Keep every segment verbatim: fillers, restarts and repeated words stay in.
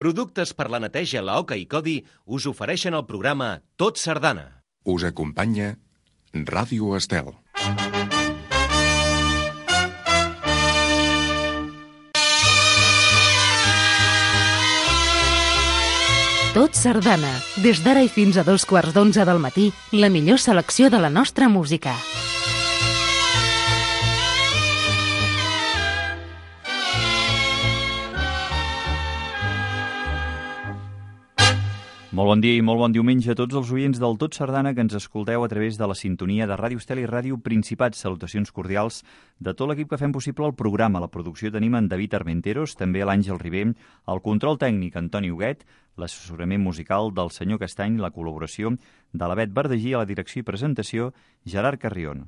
Productes per la neteja, la Oca i Codi us ofereixen el programa Tot Sardana. Us acompanya Ràdio Estel. Tot Sardana. Des d'ara i fins a dos quarts d'onze del matí, la millor selecció de la nostra música. Molt bon dia i molt bon diumenge a tots els oients del Tot Sardana que ens escolteu a través de la sintonia de Ràdio Estel i Ràdio Principat. Salutacions cordials de tot l'equip que fem possible el programa. La producció tenim en David Armenteros, també l'Àngel Ribé, el control tècnic Antoni Huguet, l'assessorament musical del senyor Castany, la col·laboració de la Bet Verdagí a la direcció i presentació, Gerard Carrion.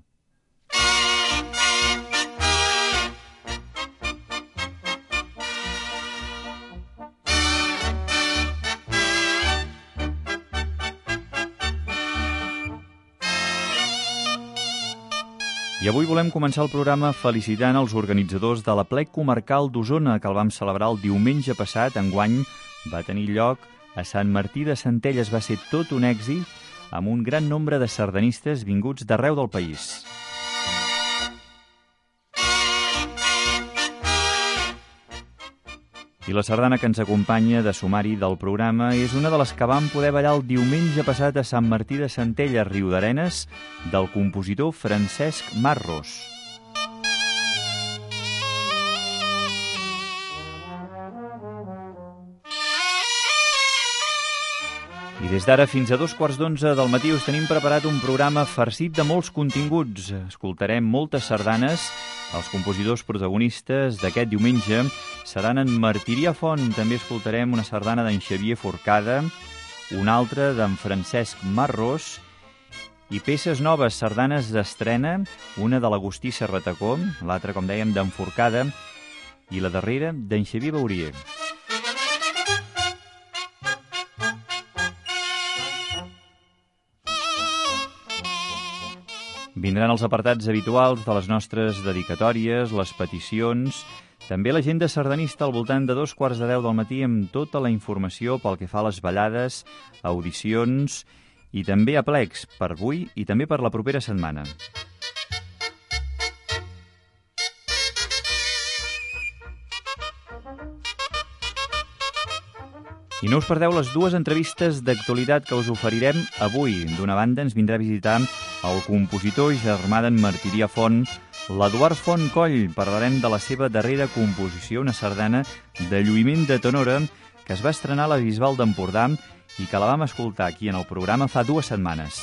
I avui volem començar el programa felicitant els organitzadors de l'Aplec Comarcal d'Osona, que el vam celebrar el diumenge passat. Enguany va tenir lloc a Sant Martí de Centelles. Va ser tot un èxit, amb un gran nombre de sardanistes vinguts d'arreu del país. I la sardana que ens acompanya de sumari del programa és una de les que vam poder ballar el diumenge passat a Sant Martí de Centelles, Riudarenes, del compositor Francesc Marros. I des d'ara fins a dos quarts d'onze del matí us tenim preparat un programa farcit de molts continguts. Escoltarem moltes sardanes. Els compositors protagonistes d'aquest diumenge seran en Martirià Font. També escoltarem una sardana d'en Xavier Forcada, una altra d'en Francesc Marros, i peces noves, sardanes d'estrena, una de l'Agustí Serratacó, l'altra, com dèiem, d'en Forcada, i la darrera d'en Xavier Baurier. Vindran els apartats habituals de les nostres dedicatòries, les peticions, també l'agenda sardanista al voltant de dos quarts de deu del matí amb tota la informació pel que fa a les ballades, audicions i també aplecs per avui i també per la propera setmana. I no us perdeu les dues entrevistes d'actualitat que us oferirem avui. D'una banda ens vindrà a visitar el compositor germà d'en Martirià Font, l'Eduard Font Coll. Parlarem de la seva darrera composició, una sardana de lluïment de tenora que es va estrenar a la Bisbal d'Empordà i que la vam escoltar aquí en el programa fa dues setmanes.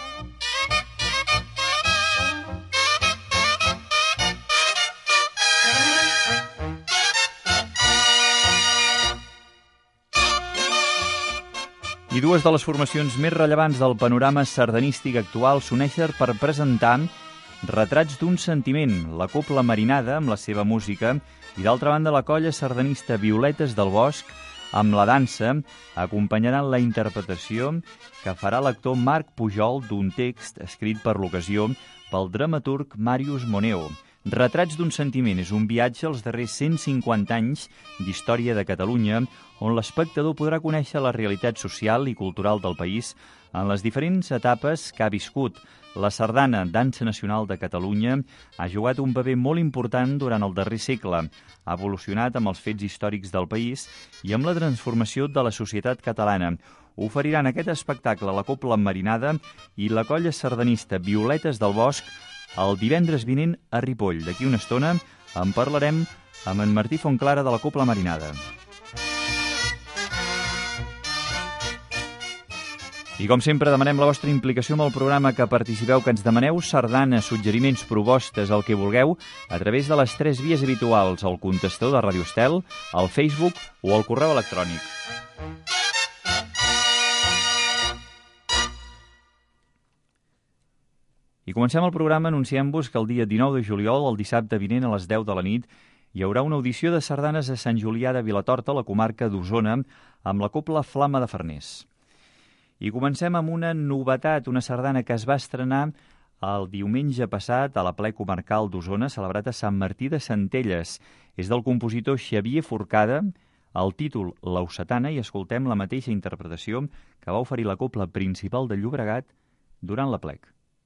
I dues de les formacions més rellevants del panorama sardanístic actual s'uneixen per presentar Retrats d'un sentiment, la Cobla Marinada amb la seva música i d'altra banda la colla sardanista Violetes del Bosc amb la dansa acompanyaran la interpretació que farà l'actor Marc Pujol d'un text escrit per l'ocasió pel dramaturg Màrius Moneo. Retrats d'un sentiment és un viatge als darrers cent cinquanta anys d'història de Catalunya, on l'espectador podrà conèixer la realitat social i cultural del país en les diferents etapes que ha viscut. La sardana, dansa nacional de Catalunya, ha jugat un paper molt important durant el darrer segle. Ha evolucionat amb els fets històrics del país i amb la transformació de la societat catalana. Oferiran aquest espectacle la Cobla Marinada i la colla sardanista Violetes del Bosc el divendres vinent a Ripoll. D'aquí una estona en parlarem amb en Martí Fontclara de la Cobla Marinada. I com sempre demanem la vostra implicació amb el programa, que participeu, que ens demaneu sardanes, suggeriments, propostes, el que vulgueu, a través de les tres vies habituals, el contestador de Ràdio Estel, el Facebook o el correu electrònic. I comencem el programa anunciant-vos que el dia dinou de juliol, el dissabte vinent a les deu de la nit, hi haurà una audició de sardanes a Sant Julià de Vilatorta, a la comarca d'Osona, amb la Cobla Flama de Farners. I comencem amb una novetat, una sardana que es va estrenar el diumenge passat a l'Aplec Comarcal d'Osona, celebrat a Sant Martí de Centelles. És del compositor Xavier Forcada, el títol L'Occitana, i escoltem la mateixa interpretació que va oferir la Cobla Principal de Llobregat durant l'aplec.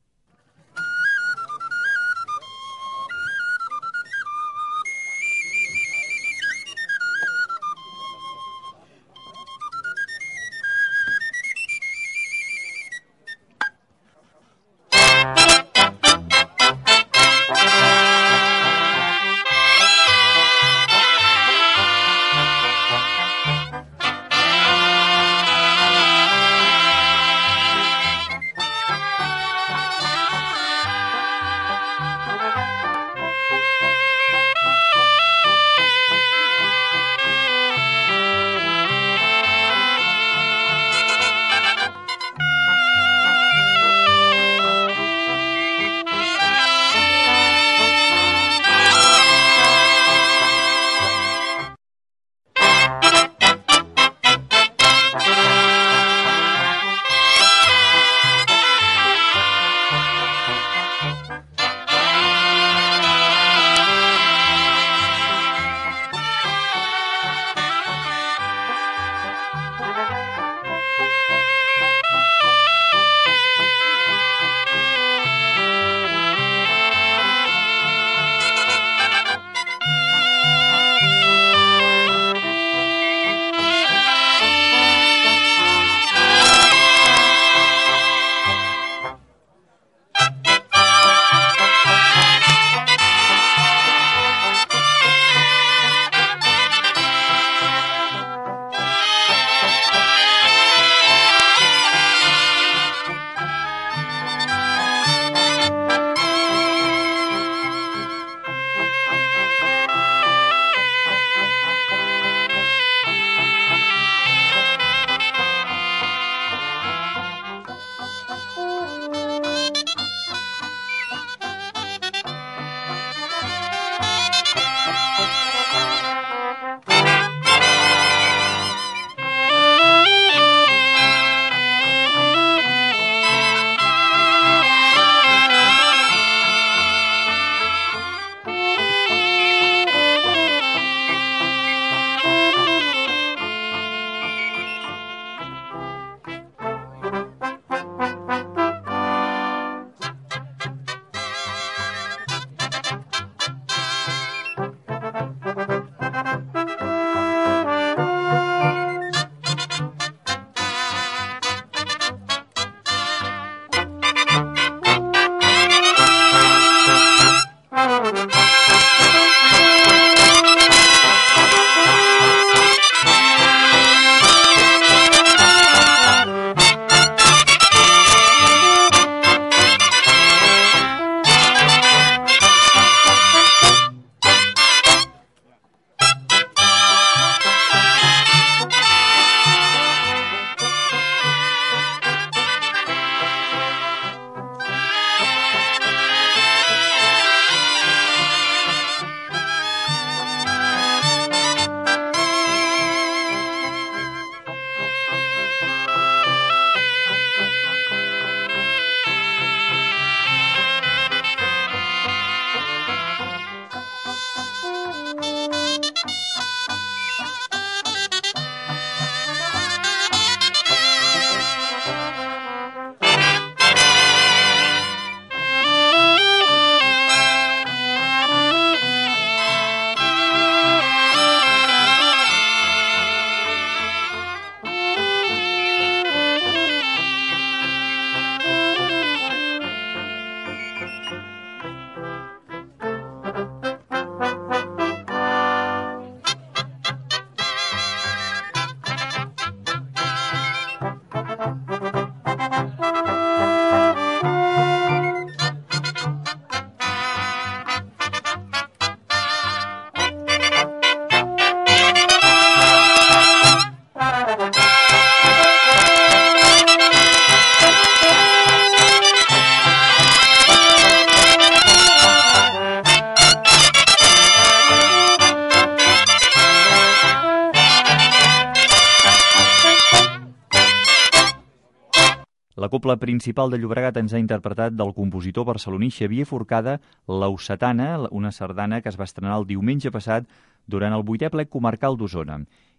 La Cobla Principal de Llobregat ens ha interpretat del compositor barceloní Xavier Forcada l'Occitana, una sardana que es va estrenar el diumenge passat durant el vuitè plec comarcal d'Osona.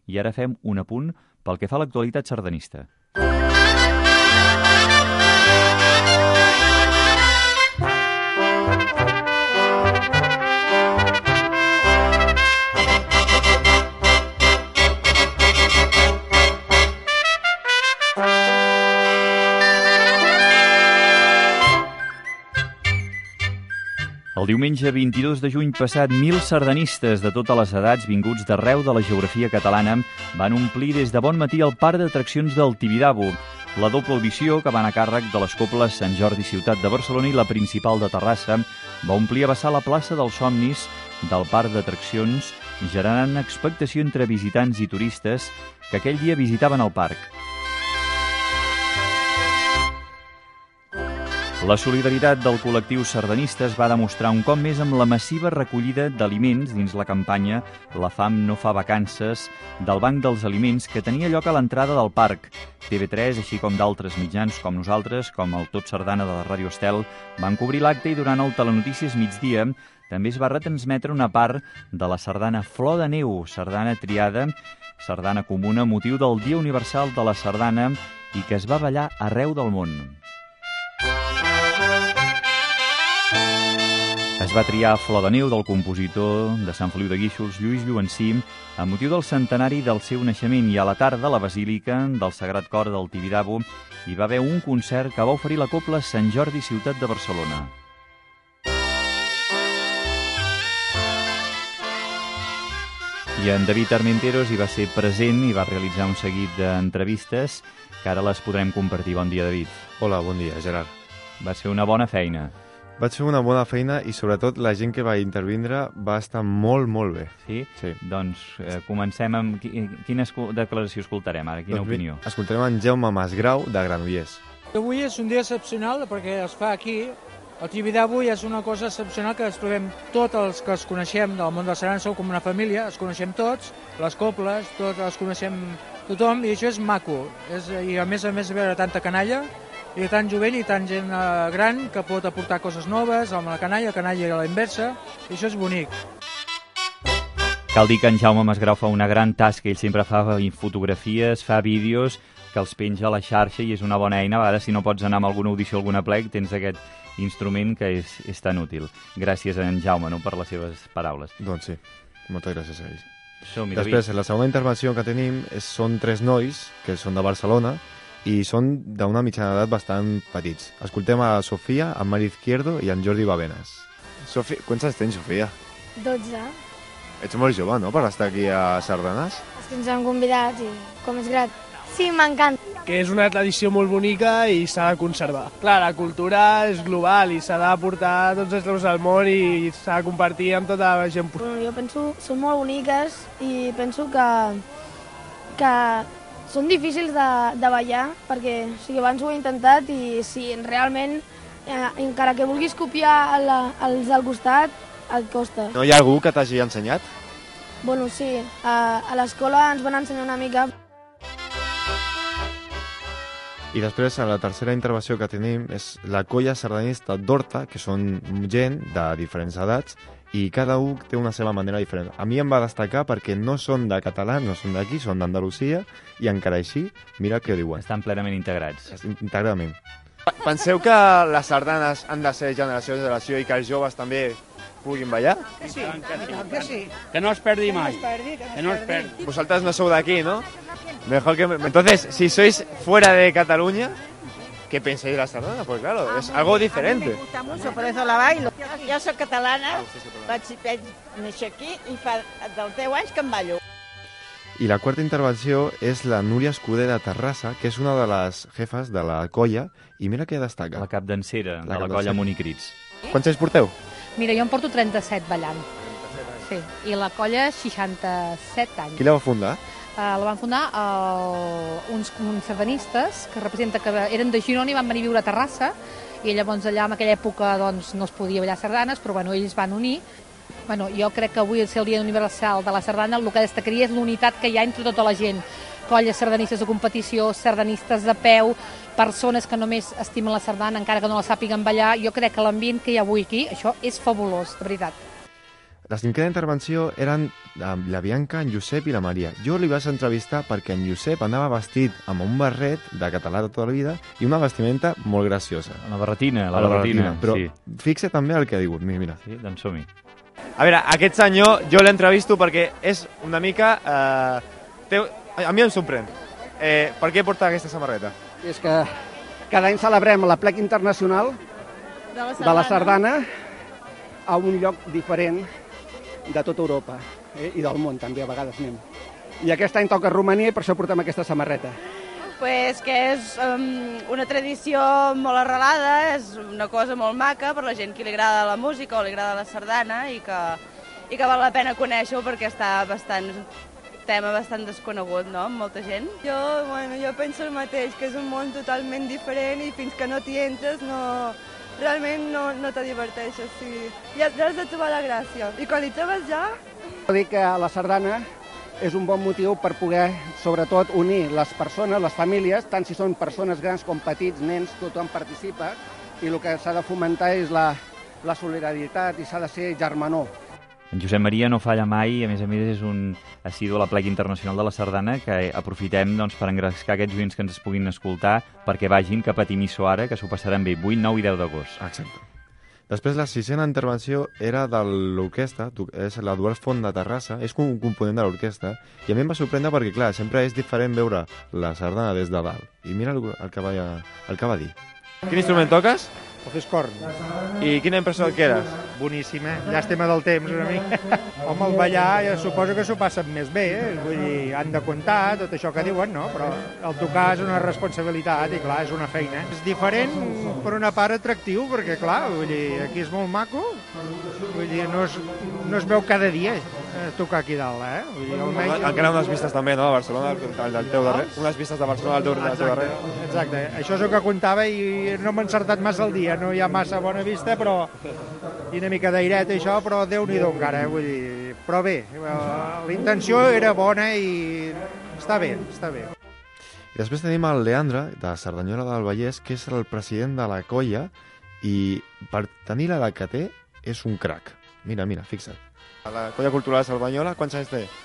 i ara fem un apunt pel que fa a l'actualitat sardanista. El diumenge vint-i-dos de juny passat, mil sardanistes de totes les edats vinguts d'arreu de la geografia catalana van omplir des de bon matí el parc d'atraccions del Tibidabo. La doble audició, que va anar a càrrec de les Cobles Sant Jordi Ciutat de Barcelona i la principal de Terrassa, va omplir a vessar la plaça dels somnis del parc d'atraccions, generant expectació entre visitants i turistes que aquell dia visitaven el parc. La solidaritat del col·lectiu sardanista es va demostrar un cop més amb la massiva recollida d'aliments dins la campanya La fam no fa vacances del Banc dels Aliments que tenia lloc a l'entrada del parc. T V tres, així com d'altres mitjans com nosaltres, com el Tot Sardana de la Ràdio Estel, van cobrir l'acte i durant el Telenotícies migdia també es va retransmetre una part de la sardana Flor de Neu, sardana triada, sardana comuna, motiu del Dia Universal de la Sardana i que es va ballar arreu del món. Es va triar Flor de Neu del compositor de Sant Feliu de Guíxols, Lluís Llorencí, amb motiu del centenari del seu naixement, i a la tarda a la Basílica del Sagrat Cor del Tibidabo hi va haver un concert que va oferir la Cobla Sant Jordi Ciutat de Barcelona. I en David Armenteros hi va ser present i va realitzar un seguit d'entrevistes que ara les podrem compartir. Bon dia, David. Hola, bon dia, Gerard. Va ser una bona feina. Vaig fer una bona feina i sobretot la gent que va intervindre va estar molt, molt bé. Sí? Sí. Doncs eh, comencem amb... Quina declaració escoltarem ara? Quina doncs opinió? Escoltarem en Jaume Masgrau, de Granollers. Avui és un dia excepcional perquè es fa aquí. El Tibidabo és una cosa excepcional que es trobem tots els que els coneixem del món de la sardana, som com una família, els coneixem tots, les cobles, tots els coneixem tothom, i això és maco. És, I a més a més veure tanta canalla, i tant jovent i tant gent eh, gran que pot aportar coses noves amb la canalla, la canalla a la inversa, i això és bonic. Cal dir que en Jaume Masgrau fa una gran tasca, ell sempre fa fotografies, fa vídeos que els penja a la xarxa i és una bona eina. A vegades, si no pots anar amb alguna audició, alguna plec, tens aquest instrument que és, és tan útil. Gràcies a en Jaume, no?, per les seves paraules. Doncs sí, moltes gràcies a ells. Som-hi, Després, David. la segona intervenció que tenim és, són tres nois que són de Barcelona i són d'una mitjana edat bastant petits. Escoltem a Sofia, a Mari Izquierdo i en Jordi Babenes. Sofia, quants anys tens, Sofia? dotze. Ets molt jove, no?, per estar aquí a Sardanes. És que ens han convidat i com és grat. Sí, m'encanta. Que és una tradició molt bonica i s'ha de conservar. Clar, la cultura és global i s'ha de portar a tots els llocs del món i s'ha de compartir amb tota la gent. Bueno, jo penso que són molt boniques i penso que, que són difícils de, de ballar perquè o sigui, abans ho he intentat i si realment, eh, encara que vulguis copiar la, els del costat, et costa. No hi ha algú que t'hagi ensenyat? Bueno, sí, a, a l'escola ens van ensenyar una mica. I després, a la tercera intervenció que tenim és la colla sardanista d'Horta, que són gent de diferents edats i cada un té una seva manera diferent. A mi em va destacar perquè no són de català, no són d'aquí, són d'Andalusia i encara així, mira què diuen. Estan plenament integrats. Íntegrament. Penseu que les sardanes han de ser generació a generació i que els joves també puguin ballar? Que sí, que sí. Que no es perdi mai. Que no es perdi. Vosaltres no sou d'aquí, ¿no? Mejor que... Entonces, si sois fuera de Cataluña, ¿qué pensáis de la sardana? Pues claro, es algo diferente. A mí me gusta mucho, por eso la bailo. Jo soc catalana, vaig, vaig néixer aquí i fa dels deu anys que em ballo. I la quarta intervenció és la Núria Escudé de Terrassa, que és una de les jefes de la colla, i mira què destaca. La capdancera de la, La colla capdancera. Monicrits. Quants anys porteu? Mira, jo em porto trenta-set ballant. Sí, i la colla seixanta-set anys. Qui la va fundar? Uh, la van fundar uh, uns, uns sardanistes que representa que eren de Girona i van venir a viure a Terrassa i llavors allà en aquella època doncs, no es podia ballar sardanes, però bueno, ells van unir. Bueno, jo crec que avui, al ser el Dia Universal de la Sardana, el que destacaria és l'unitat que hi ha entre tota la gent. Colles sardanistes de competició, sardanistes de peu, persones que només estimen la sardana encara que no la sàpiguen ballar. Jo crec que l'ambient que hi ha avui aquí, això és fabulós, de veritat. La cinquena intervenció eren la Bianca, en Josep i la Maria. Jo li vaig entrevistar perquè en Josep anava vestit amb un barret de català de tota la vida i una vestimenta molt graciosa. La barretina, la, la barretina, barretina. Però sí. fixa també el que ha digut. Mira, mira. Sí, doncs som-hi. A veure, aquest senyor jo l'entrevisto perquè és una mica... Eh, té, a mi em sorprèn. Eh, per què porta aquesta samarreta? És que cada any celebrem la Plec Internacional de la Sardana, de la Sardana a un lloc diferent de tota Europa, eh? I del món també, a vegades anem. I aquest any toca Romania i per això portem aquesta samarreta. Pues que és um, una tradició molt arrelada, és una cosa molt maca per la gent que li agrada la música o li agrada la sardana i que, i que val la pena conèixer-ho perquè està bastant tema bastant desconegut, no?, amb molta gent. Jo, bueno, jo penso el mateix, que és un món totalment diferent i fins que no t'hi entres no... realment no, no te diverteixes, sí. Ja, ja has de trobar la gràcia. I quan hi trobes ja... Vull dir que la sardana és un bon motiu per poder, sobretot, unir les persones, les famílies, tant si són persones grans com petits, nens, tothom participa, i el que s'ha de fomentar és la, la solidaritat i s'ha de ser germanor. En Josep Maria no falla mai, a més a més és un assidu a la Plec Internacional de la Sardana que aprofitem doncs, per engrescar aquests oients que ens puguin escoltar perquè vagin cap a Timiso ara, que s'ho passaran bé, vuit, nou i deu d'agost. Exacte. Després la sisena intervenció era de l'orquestra, és l'Eduard Font de Terrassa, és un component de l'orquestra, i a mi em va sorprendre perquè, clar, sempre és diferent veure la sardana des de dalt. I mira el, el, que, va, el que va dir. Quin instrument toques? El fiscorn. I quina impressió et quedes? Boníssima, llàstima del temps una mica. Home, el ballar jo suposo que s'ho passen més bé, eh? Vull dir, han de comptar tot això que diuen, no? Però el tocar és una responsabilitat i clar, és una feina. És diferent per una part atractiu, perquè clar, vull dir, aquí és molt maco, vull dir, no es, no es veu cada dia eh, tocar aquí dalt, eh? Vull dir, almenys... Encara unes vistes també, no?, de Barcelona, el del teu darrer. Unes vistes de Barcelona al teu, del teu darrer. Exacte, això és el que comptava i no m'ha encertat massa el dia. No hi ha massa bona vista, però i una mica d'airet això, però Déu-n'hi-do encara, eh? Vull dir, però bé, la intenció era bona i està bé, està bé. I després tenim el Leandre, de Cerdanyola del Vallès, que és el president de la colla i per tenir l'edat que té és un crac. Mira, mira, fixa't. La colla cultural de Cerdanyola, quants anys té?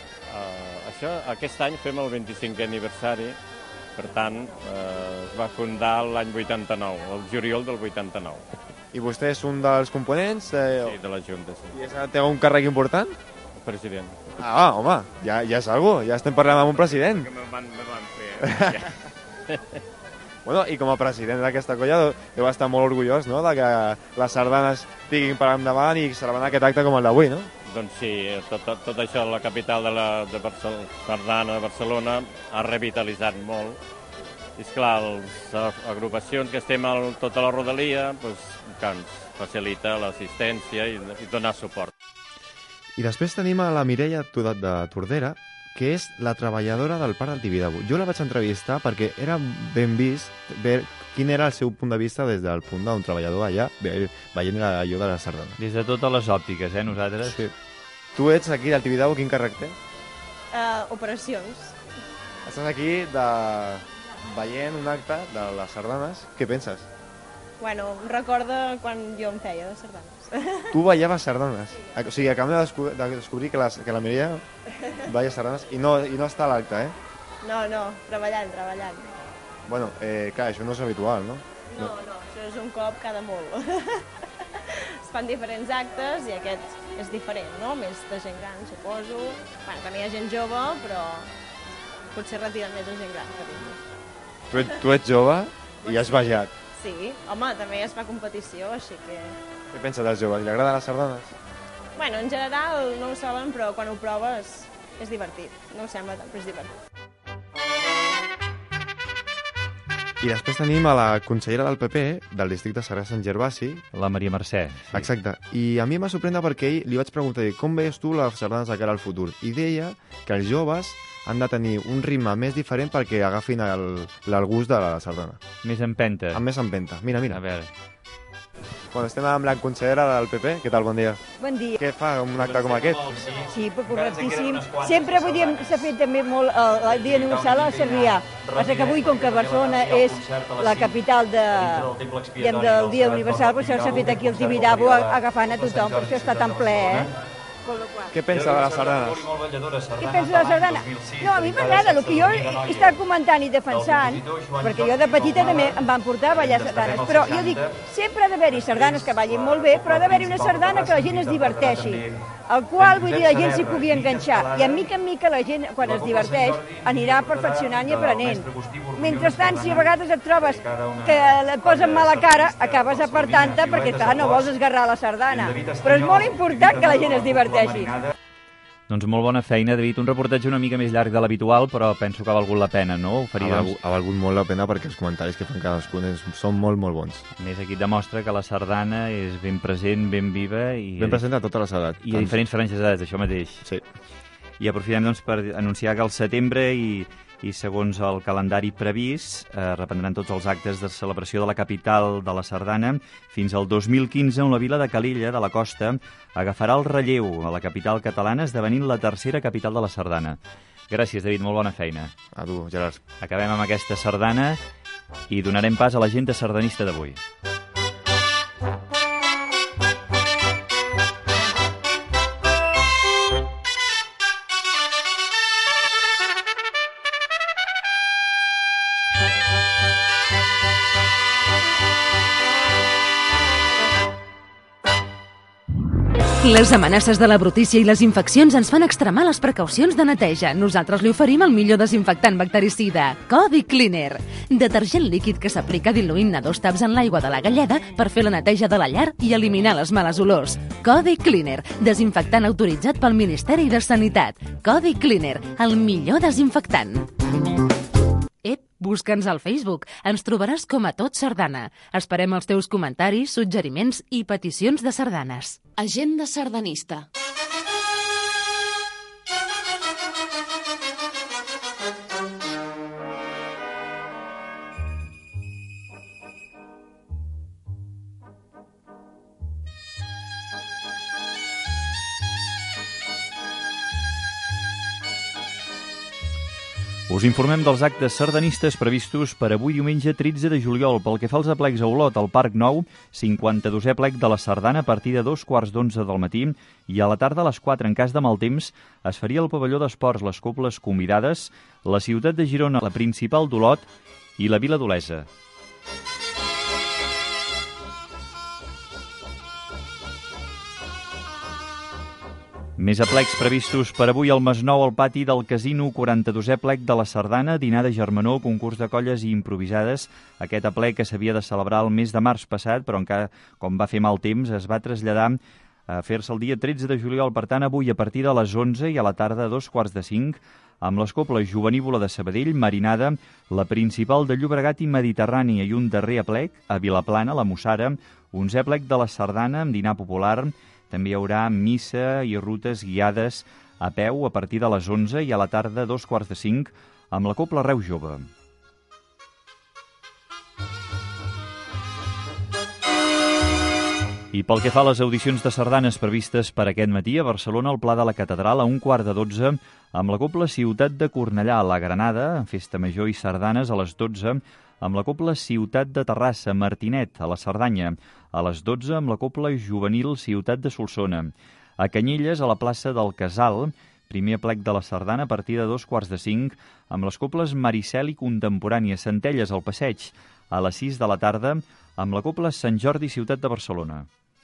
Uh, això, aquest any fem el vint-i-cinquè aniversari. Per tant, eh, es va fundar l'any vuitanta-nou, el juliol del vuitanta-nou. I vostè és un dels components? Eh, sí, de la Junta, sí. I és, té un càrrec important? El president. Ah, home, ja, ja és algú, ja estem parlant amb un president. Que me van, me van fer. Ja. Bueno, i com a president d'aquesta colla deu estar molt orgullós, no?, de que les sardanes tinguin per endavant i celebrant aquest acte com el d'avui, no? Doncs sí, tot, tot, tot això, la capital de la de Barcelona, Sardana de Barcelona, ha revitalitzat molt. I esclar, les agrupacions que estem a tota la rodalia, doncs, que ens facilita l'assistència i, i donar suport. I després tenim a la Mireia Tudat de Tordera, que és la treballadora del Parc del Tibidabo. Jo la vaig entrevistar perquè era ben vist veure quin era el seu punt de vista des del punt d'un treballador allà veient allò de la sardana. Des de totes les òptiques, eh, nosaltres? Sí. Tu ets aquí del Tibidabo, quin càrrec té? Uh, operacions. Estàs aquí de... veient un acte de les sardanes. Què penses? Bueno, recorda quan jo em feia de sardanes. Tu ballaves sardanes? O sigui, acabem de, descobrir, de descobrir que, les, que la Mireia balla sardanes i no, i no està a l'acte, eh? No, no, treballant, treballant. Bueno, eh, clar, això no és habitual, no? No, no, això és un cop cada molt. Es fan diferents actes i aquest és diferent, no? Més de gent gran, suposo. Bueno, també hi ha gent jove, però potser retiren més la gent gran que tinc. Tu ets, tu ets jove i has ballat. Sí, home, també es fa competició, així que... Què penses dels joves? Li agraden les sardanes? Bueno, en general no ho saben, però quan ho proves és divertit. No ho sembla tant, però és divertit. I després tenim a la consellera del P P, del districte Sarrià-Sant Gervasi. La Maria Mercè. Sí. Exacte. I a mi em va sorprendre perquè ell, li vaig preguntar com veies tu les sardanes de cara al futur? I deia que els joves han de tenir un ritme més diferent perquè agafin el, el gust de la sardana. Més empenta. Amb més empenta. Mira, mira. A veure. Bueno, estem amb la consellera del P P. Què tal? Bon dia. Bon dia. Què fa un acte com aquest? Sí, però correctíssim. Sempre vull dir, s'ha fet també molt el dia universal a Sarrià. Passa que avui, com que Barcelona és la capital de, diguem, del Dia Universal, per això s'ha fet aquí el Tibidabo agafant a tothom, per això està tan ple, eh? Què pensa de les sardanes? Què pensa de la sardana? No, a mi m'agrada, el que jo he estat comentant i defensant, perquè jo de petita també em van portar a ballar sardanes, però jo dic, sempre ha d'haver-hi sardanes que ballin molt bé, però ha d'haver-hi una sardana que la gent es diverteixi, al qual, vull dir, la gent s'hi pugui enganxar, i a mica en mica la gent, quan es diverteix, anirà perfeccionant i aprenent. Mentrestant, si a vegades et trobes que et posen mala cara, acabes apartant-te perquè, clar, no vols esgarrar la sardana. Però és molt important que la gent es diverteixi. Doncs molt bona feina, David. Un reportatge una mica més llarg de l'habitual, però penso que ha valgut la pena, no? Oferir, ha, doncs... valgut, ha valgut molt la pena perquè els comentaris que fan cadascun són molt, molt bons. A més, aquí et demostra que la sardana és ben present, ben viva i... Ben present a totes les edats. I a diferents franges d'edats, això mateix. Sí. I aprofitem doncs, per anunciar que al setembre i, i segons el calendari previst eh, reprendran tots els actes de celebració de la capital de la sardana fins al dos mil quinze, on la vila de Calella, de la Costa, agafarà el relleu a la capital catalana, esdevenint la tercera capital de la sardana. Gràcies, David, molt bona feina. A tu, Gerard. Acabem amb aquesta sardana i donarem pas a l'agenda sardanista d'avui. Les amenaces de la brutícia i les infeccions ens fan extremar les precaucions de neteja. Nosaltres li oferim el millor desinfectant bactericida, Codi Cleaner. Detergent líquid que s'aplica diluint a dos taps en l'aigua de la galleda per fer la neteja de la llar i eliminar les males olors. Codi Cleaner, desinfectant autoritzat pel Ministeri de Sanitat. Codi Cleaner, el millor desinfectant. Ep, busca'ns al Facebook. Ens trobaràs com a Tot Sardana. Esperem els teus comentaris, suggeriments i peticions de sardanes. Agenda sardanista. Us informem dels actes sardanistes previstos per avui diumenge tretze de juliol. Pel que fa als aplecs a Olot, al Parc Nou, cinquanta-dosè plec de la sardana a partir de dos quarts d'onze del matí i a la tarda a les quatre, en cas de mal temps, es faria al pavelló d'esports les cobles convidades, la ciutat de Girona, la principal d'Olot i la vila d'Olesa. Més aplecs previstos per avui al Masnou, al pati del Casino, quaranta-dosè plec de la sardana, dinar de germanor, concurs de colles i improvisades. Aquest aplec que s'havia de celebrar el mes de març passat, però encara, com va fer mal temps, es va traslladar a fer-se el dia tretze de juliol. Per tant, avui a partir de les onze i a la tarda a dos quarts de cinc, amb les coples Jovenívola de Sabadell, Marinada, la principal de Llobregat i Mediterrània, i un darrer aplec a Vilaplana, la Mussara, onzè plec de la sardana amb dinar popular. També hi haurà missa i rutes guiades a peu a partir de les onze i a la tarda dos quarts de cinc amb la Copla Reus Jove. I pel que fa a les audicions de sardanes previstes per aquest matí, a Barcelona, al Pla de la Catedral, a un quart de dotze, amb la Copla Ciutat de Cornellà, a la Granada, festa major i sardanes a les dotze, amb la Copla Ciutat de Terrassa, Martinet, a la Cerdanya, a les dotze amb la Copla Juvenil Ciutat de Solsona. A Canyelles, a la plaça del Casal, primer aplec de la sardana a partir de dos quarts de cinc, amb les coples Maricel i Contemporània, Centelles al Passeig, a les sis de la tarda, amb la Copla Sant Jordi Ciutat de Barcelona.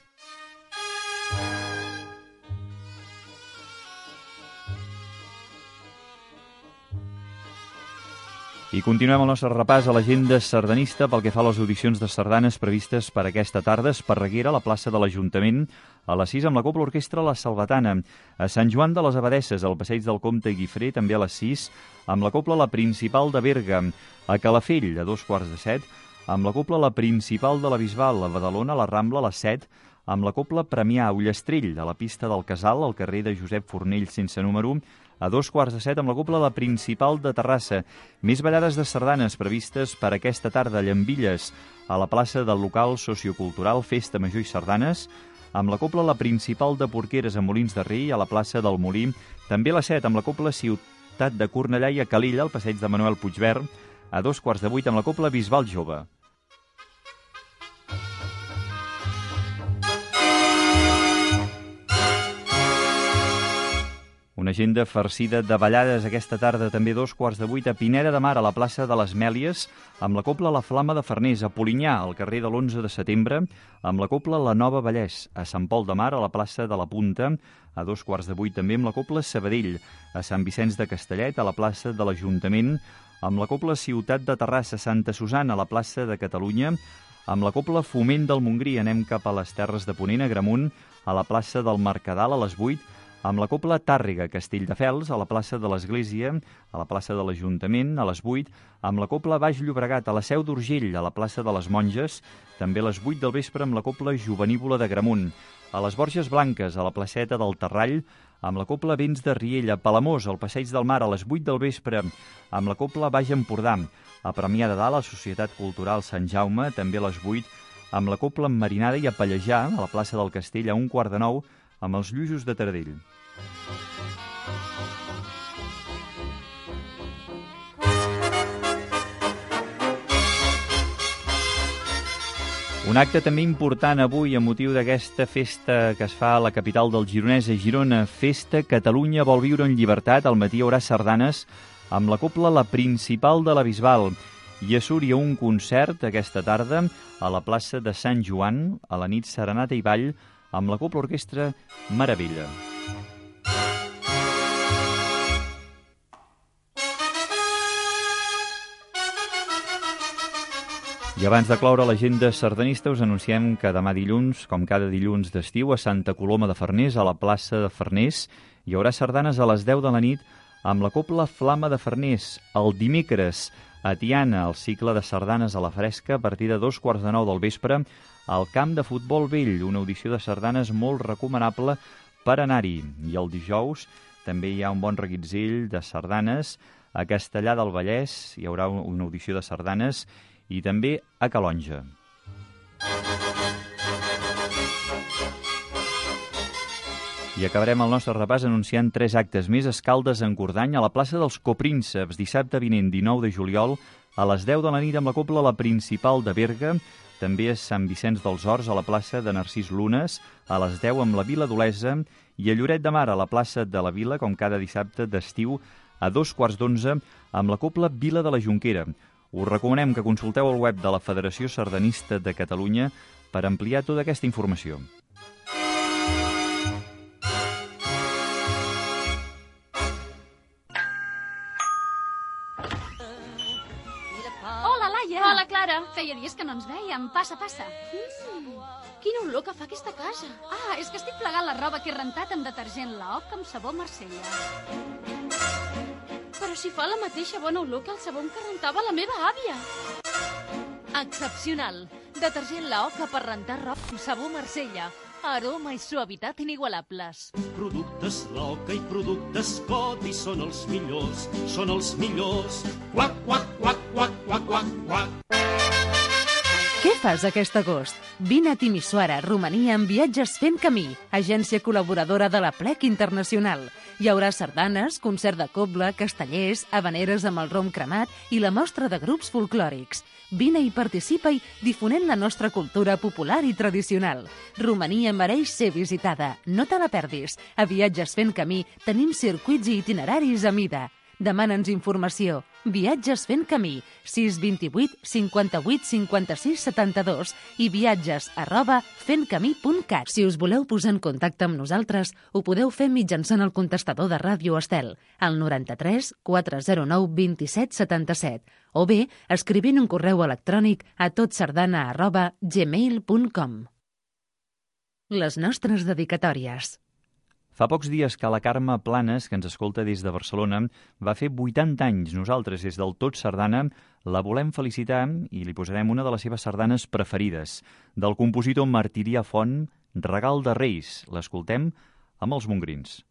I continuem el nostre repàs a l'agenda sardanista pel que fa a les audicions de sardanes previstes per aquesta tarda. Esparreguera, a la plaça de l'Ajuntament, a les sis amb la Copla Orquestra La Salvatana. A Sant Joan de les Abadesses, al Passeig del Comte Guifré, també a les sis, amb la Copla La Principal de Berga. A Calafell, a dos quarts de set, amb la Copla La Principal de la Bisbal. A Badalona, a la Rambla, a les set, amb la Copla Premià, a Ullastrell, a la pista del Casal, al carrer de Josep Fornell sense número, a dos quarts de set amb la Copla La Principal de Terrassa. Més ballades de sardanes previstes per aquesta tarda a Llambilles, a la plaça del local sociocultural Festa Major i Sardanes, amb la Copla La Principal de Porqueres a Molins de Rei, a la plaça del Molí, també a les set amb la Copla Ciutat de Cornellà i a Calella, al passeig de Manuel Puigverd, a dos quarts de vuit amb la Cobla Bisbal Jove. Una agenda farcida de ballades aquesta tarda, també dos quarts de vuit a Pineda de Mar, a la plaça de les Mèlies, amb la Cobla La Flama de Farners, a Polinyà, al carrer de l'onze de setembre, amb la Cobla La Nova Vallès, a Sant Pol de Mar, a la plaça de la Punta, a dos quarts de vuit també amb la Cobla Sabadell, a Sant Vicenç de Castellet, a la plaça de l'Ajuntament, amb la Cobla Ciutat de Terrassa, Santa Susana, a la plaça de Catalunya, amb la Cobla Foment del Montgrí, anem cap a les Terres de Ponent, a Gramunt, a la plaça del Mercadal, a les vuit, amb la Cobla Tàrrega, Castelldefels, a la plaça de l'Església, a la plaça de l'Ajuntament, a les vuit, amb la Cobla Baix Llobregat, a la Seu d'Urgell, a la plaça de les Monges, també a les vuit del vespre amb la Cobla Jovenívola de Gramunt, a les Borges Blanques, a la placeta del Terrall, amb la Cobla Vents de Riella, a Palamós, al Passeig del Mar, a les vuit del vespre, amb la Cobla Baix Empordà, a Premià de Dalt, a la Societat Cultural Sant Jaume, també a les vuit, amb la Cobla Marinada, i a Pallejà, a la plaça del Castell, a un quart de nou, amb els Lluïsos de Taradell. Un acte també important avui amb motiu d'aquesta festa que es fa a la capital del Gironès, a Girona, Festa Catalunya vol viure en llibertat. Al matí hi haurà sardanes amb la Cobla La Principal de la Bisbal. I a Súria un concert aquesta tarda a la plaça de Sant Joan, a la nit serenata i ball, amb la Cobla Orquestra Meravella. I abans de cloure l'agenda sardanista us anunciem que demà dilluns, com cada dilluns d'estiu, a Santa Coloma de Farners, a la plaça de Farners, hi haurà sardanes a les deu de la nit amb la Cobla Flama de Farners. El dimecres, a Tiana, el cicle de sardanes a la fresca, a partir de dos quarts de nou del vespre, al camp de futbol vell, una audició de sardanes molt recomanable per anar-hi. I el dijous també hi ha un bon reguitzell de sardanes. A Castellar del Vallès hi haurà una audició de sardanes i també a Calonja. I acabarem el nostre repàs anunciant tres actes més. Escaldes en Cordany, a la plaça dels Coprínceps, dissabte vinent, dinou de juliol, a les deu de la nit amb la Cobla La Principal de Berga. També a Sant Vicenç dels Horts, a la plaça de Narcís Lunes, a les deu amb la Vila d'Olesa, i a Lloret de Mar, a la plaça de la Vila, com cada dissabte d'estiu, a dos quarts d'onze, amb la Cobla Vila de la Jonquera. Us recomanem que consulteu el web de la Federació Sardanista de Catalunya per ampliar tota aquesta informació. Hola, Laia! Hola, Clara! Feia dies que no ens vèiem. Passa, passa. Mm, quina olor que fa aquesta casa. Ah, és que estic plegant la roba que he rentat amb detergent Laoc amb sabó Marsella. Però si fa la mateixa bona olor que el sabó que rentava la meva àvia. Excepcional. Detergent Laoc per rentar roba amb sabó Marsella. Aroma i suavitat inigualables. Productes Laoc i productes Codi són els millors, són els millors. Quac, quac, quac, quac, quac, quac, quac. Què fas aquest agost? Vine a Timisoara, Romania, amb Viatges Fent Camí, agència col·laboradora de la Plec Internacional. Hi haurà sardanes, concert de cobla, castellers, habaneres amb el rom cremat i la mostra de grups folclòrics. Vine i participa-hi difonent la nostra cultura popular i tradicional. Romania mereix ser visitada. No te la perdis. A Viatges Fent Camí tenim circuits i itineraris a mida. Demana'ns informació. Viatges Fent Camí, sis dos vuit cinquanta-vuit cinquanta-sis setanta-dos i viatges arroba fentcamí punt cat. Si us voleu posar en contacte amb nosaltres, ho podeu fer mitjançant el contestador de Ràdio Estel, al noranta-tres quatre zero nou vint-i-set setanta-set, o bé escrivint un correu electrònic a totsardana arroba gmail punt com. Les nostres dedicatòries. Fa pocs dies que la Carme Planes, que ens escolta des de Barcelona, va fer vuitanta anys. Nosaltres, des del Tot Sardana, la volem felicitar i li posarem una de les seves sardanes preferides, del compositor Martirià Font, Regal de Reis. L'escoltem amb els Mongrins.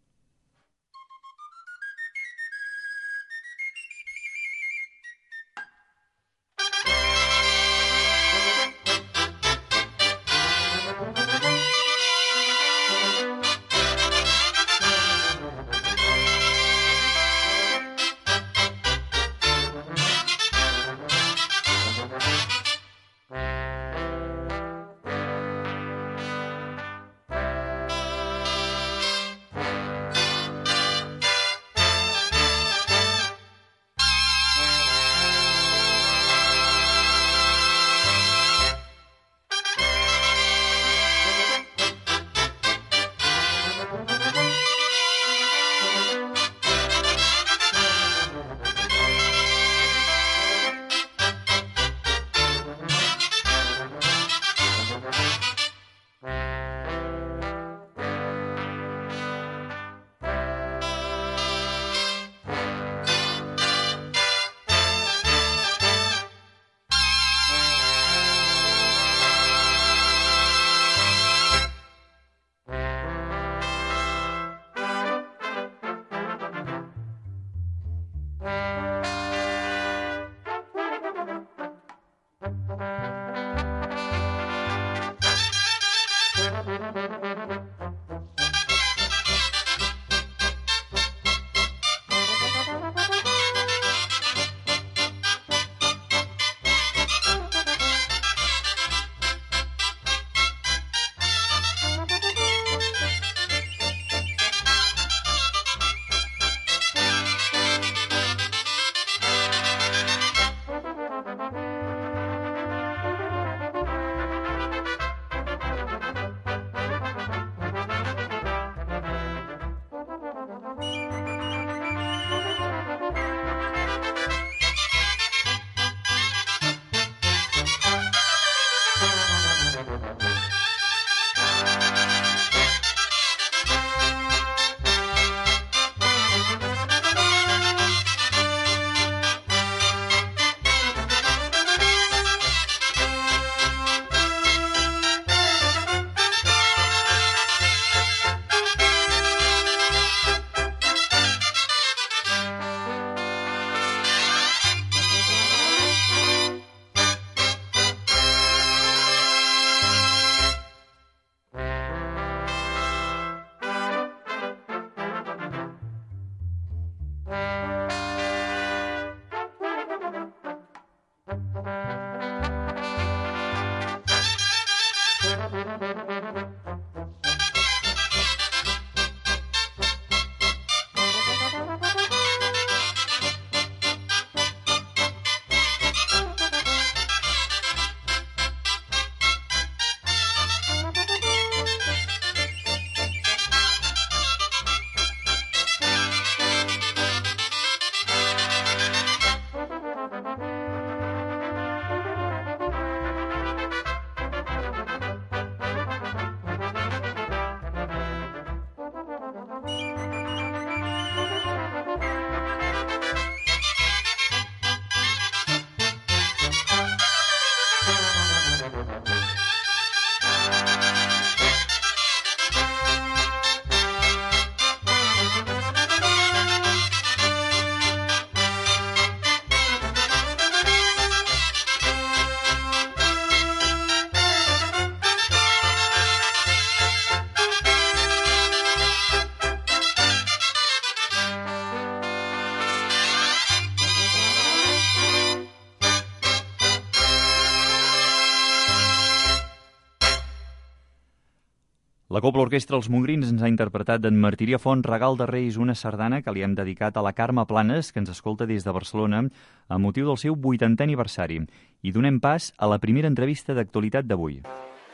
La Cobla Orquestra Els Montgrins ens ha interpretat d'en Martirià Font, Regal de Reis, una sardana que li hem dedicat a la Carme Planes, que ens escolta des de Barcelona, a motiu del seu vuitantè aniversari. I donem pas a la primera entrevista d'actualitat d'avui.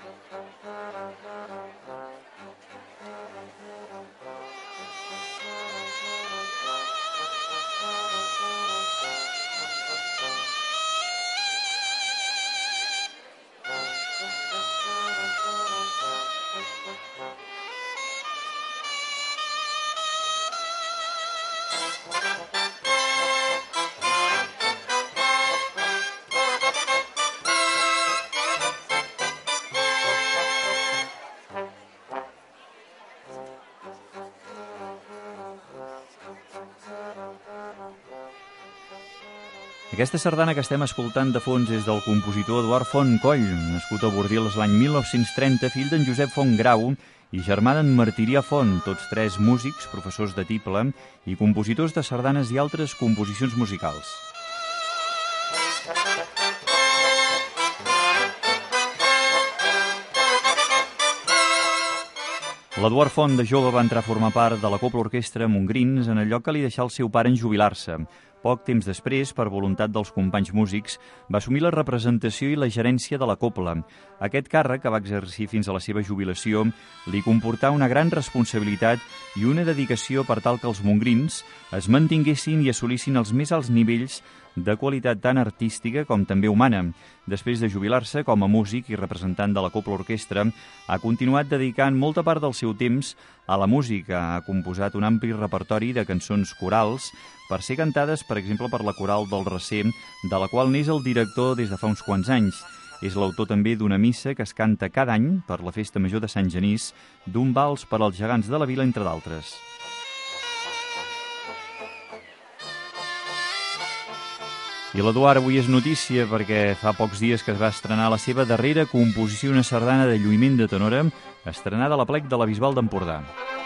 Aquesta sardana que estem escoltant de fons és del compositor Eduard Font Coll, nascut a Bordils l'any mil nou-cents trenta, fill d'en Josep Font Grau i germà d'en Martirià Font, tots tres músics, professors de tible i compositors de sardanes i altres composicions musicals. L'Eduard Font de jove va entrar a formar part de la Cobla Orquestra Montgrins en el lloc que li deixà el seu pare en jubilar-se. Poc temps després, per voluntat dels companys músics, va assumir la representació i la gerència de la Cobla. Aquest càrrec, que va exercir fins a la seva jubilació, li comportà una gran responsabilitat i una dedicació per tal que els montgrins es mantinguessin i assolissin els més alts nivells de qualitat tant artística com també humana. Després de jubilar-se com a músic i representant de la Cobla Orquestra, ha continuat dedicant molta part del seu temps a la música. Ha composat un ampli repertori de cançons corals per ser cantades, per exemple, per la Coral del Recer, de la qual n'és el director des de fa uns quants anys. És l'autor també d'una missa que es canta cada any per la Festa Major de Sant Genís, d'un vals per als gegants de la vila, entre d'altres. I l'Eduard avui és notícia perquè fa pocs dies que es va estrenar la seva darrera composició, una sardana de lluïment de tenora, estrenada a la plec de la Bisbal d'Empordà.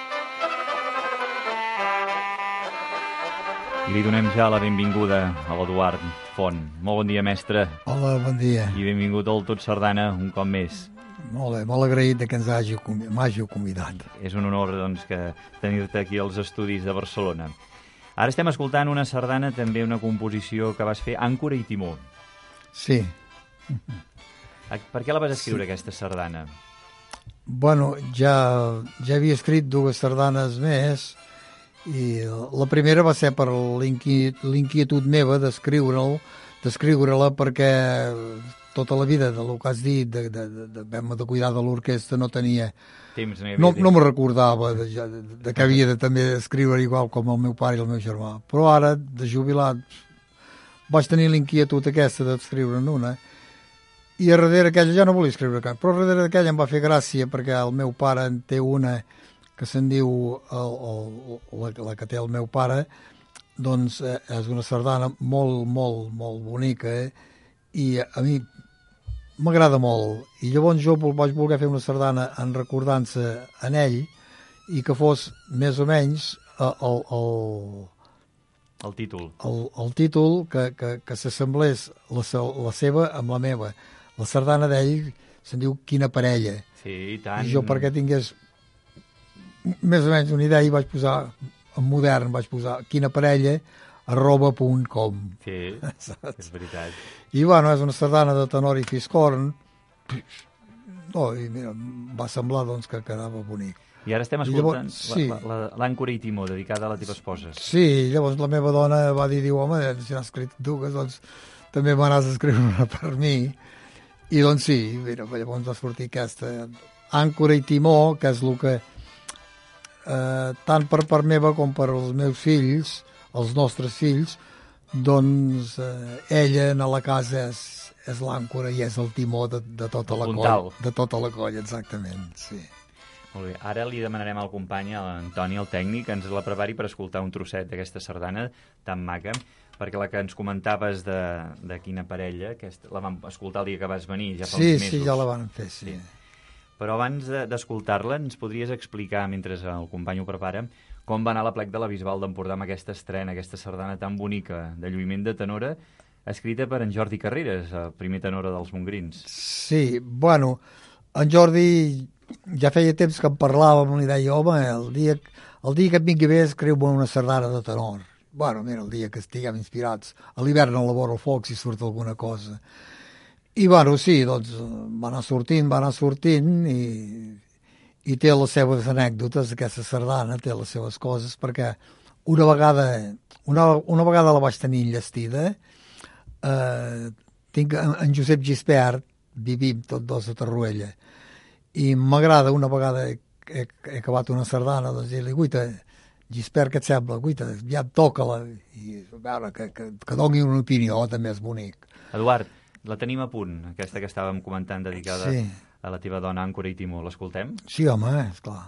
I li donem ja la benvinguda a l'Eduard Font. Molt bon dia, mestre. Hola, bon dia. I benvingut al Tot Sardana un cop més. Molt bé, molt agraït de que ens hàgiu, m'hàgiu convidat. És un honor, doncs, que tenir-te aquí als estudis de Barcelona. Ara estem escoltant una sardana, també una composició que vas fer, Àncora i Timó. Sí. Per què la vas escriure, sí, aquesta sardana? Bueno, ja, ja havia escrit dues sardanes més, i la primera va ser per l'inquietud meva d'escriure-la, d'escriure-la perquè tota la vida, del que has dit, de, de, de, de, de, de cuidar de l'orquestra, no tenia... Temps, no, no, no me recordava de, de, de que havia de també escriure igual com el meu pare i el meu germà. Però ara, de jubilat, vaig tenir l'inquietud aquesta d'escriure'n una, i a darrere aquella ja no volia escriure cap, però a darrere d'aquella em va fer gràcia perquè el meu pare en té una que se'n diu el, el, la, la que té el meu pare, doncs eh, és una sardana molt, molt, molt bonica, eh? I a mi m'agrada molt, i llavors jo vaig voler fer una sardana en recordança en ell i que fos més o menys el, el, el títol el, el títol que, que, que s'assemblés la, la seva amb la meva. La sardana d'ell se'n diu Quina parella. Sí, i tant. I jo, perquè tingués més o menys una idea, i vaig posar en modern, vaig posar Quina parella arroba punt com. Sí, és veritat. I bueno, és una sardana de tenor i fiscorn. No, i mira, va semblar doncs que quedava bonic. I ara estem escoltant sí. l'Àncora i Timó, dedicada a la teva esposa. Sí, llavors la meva dona va dir, diu, home, si n'has escrit dues, doncs també me n'has d'escriure una per mi. I doncs sí, mira, llavors va sortir aquesta Àncora i Timó, que és el que eh, tant per part meva com per als meus fills, els nostres fills, doncs eh, ella en la casa és, és l'àncora i és el timó de, de tota la colla. De tota la colla, exactament, sí. Molt bé, ara li demanarem al company, a l'Antoni, el tècnic, que ens la prepari per escoltar un trosset d'aquesta sardana tan maca, perquè la que ens comentaves de, de Quina parella, aquesta, la vam escoltar el dia que vas venir, ja fa sí, uns mesos. Sí, sí, ja la van fer, sí. sí. Però abans d'escoltar-la, ens podries explicar, mentre el company ho prepara, com va anar la plec de la Bisbal d'Empordà amb aquesta estrena, aquesta sardana tan bonica de lluïment de tenora, escrita per en Jordi Carreras, el primer tenora dels Montgrins. Sí, bueno, en Jordi ja feia temps que en parlàvem, li deia, home, el dia, el dia que et vingui bé escriu-me una sardana de tenor. Bueno, mira, el dia que estiguem inspirats. A l'hivern a la vora el foc, si surt alguna cosa. I, bueno, sí, doncs, va anar sortint, va anar sortint, i, i té les seves anècdotes, aquesta sardana, té les seves coses, perquè una vegada, una, una vegada la vaig tenir enllestida, eh, tinc en, en Josep Gispert, vivim tots dos a Torroella, i m'agrada, una vegada he, he, he acabat una sardana, doncs dir-li, guaita, Gispert, què et sembla? Guaita, ja toca-la, i a veure, que, que, que doni una opinió, també és bonic. Eduard, la tenim a punt, aquesta que estàvem comentant, dedicada sí. a la teva dona, Àncora i Timó. L'escoltem? Sí, home, esclar.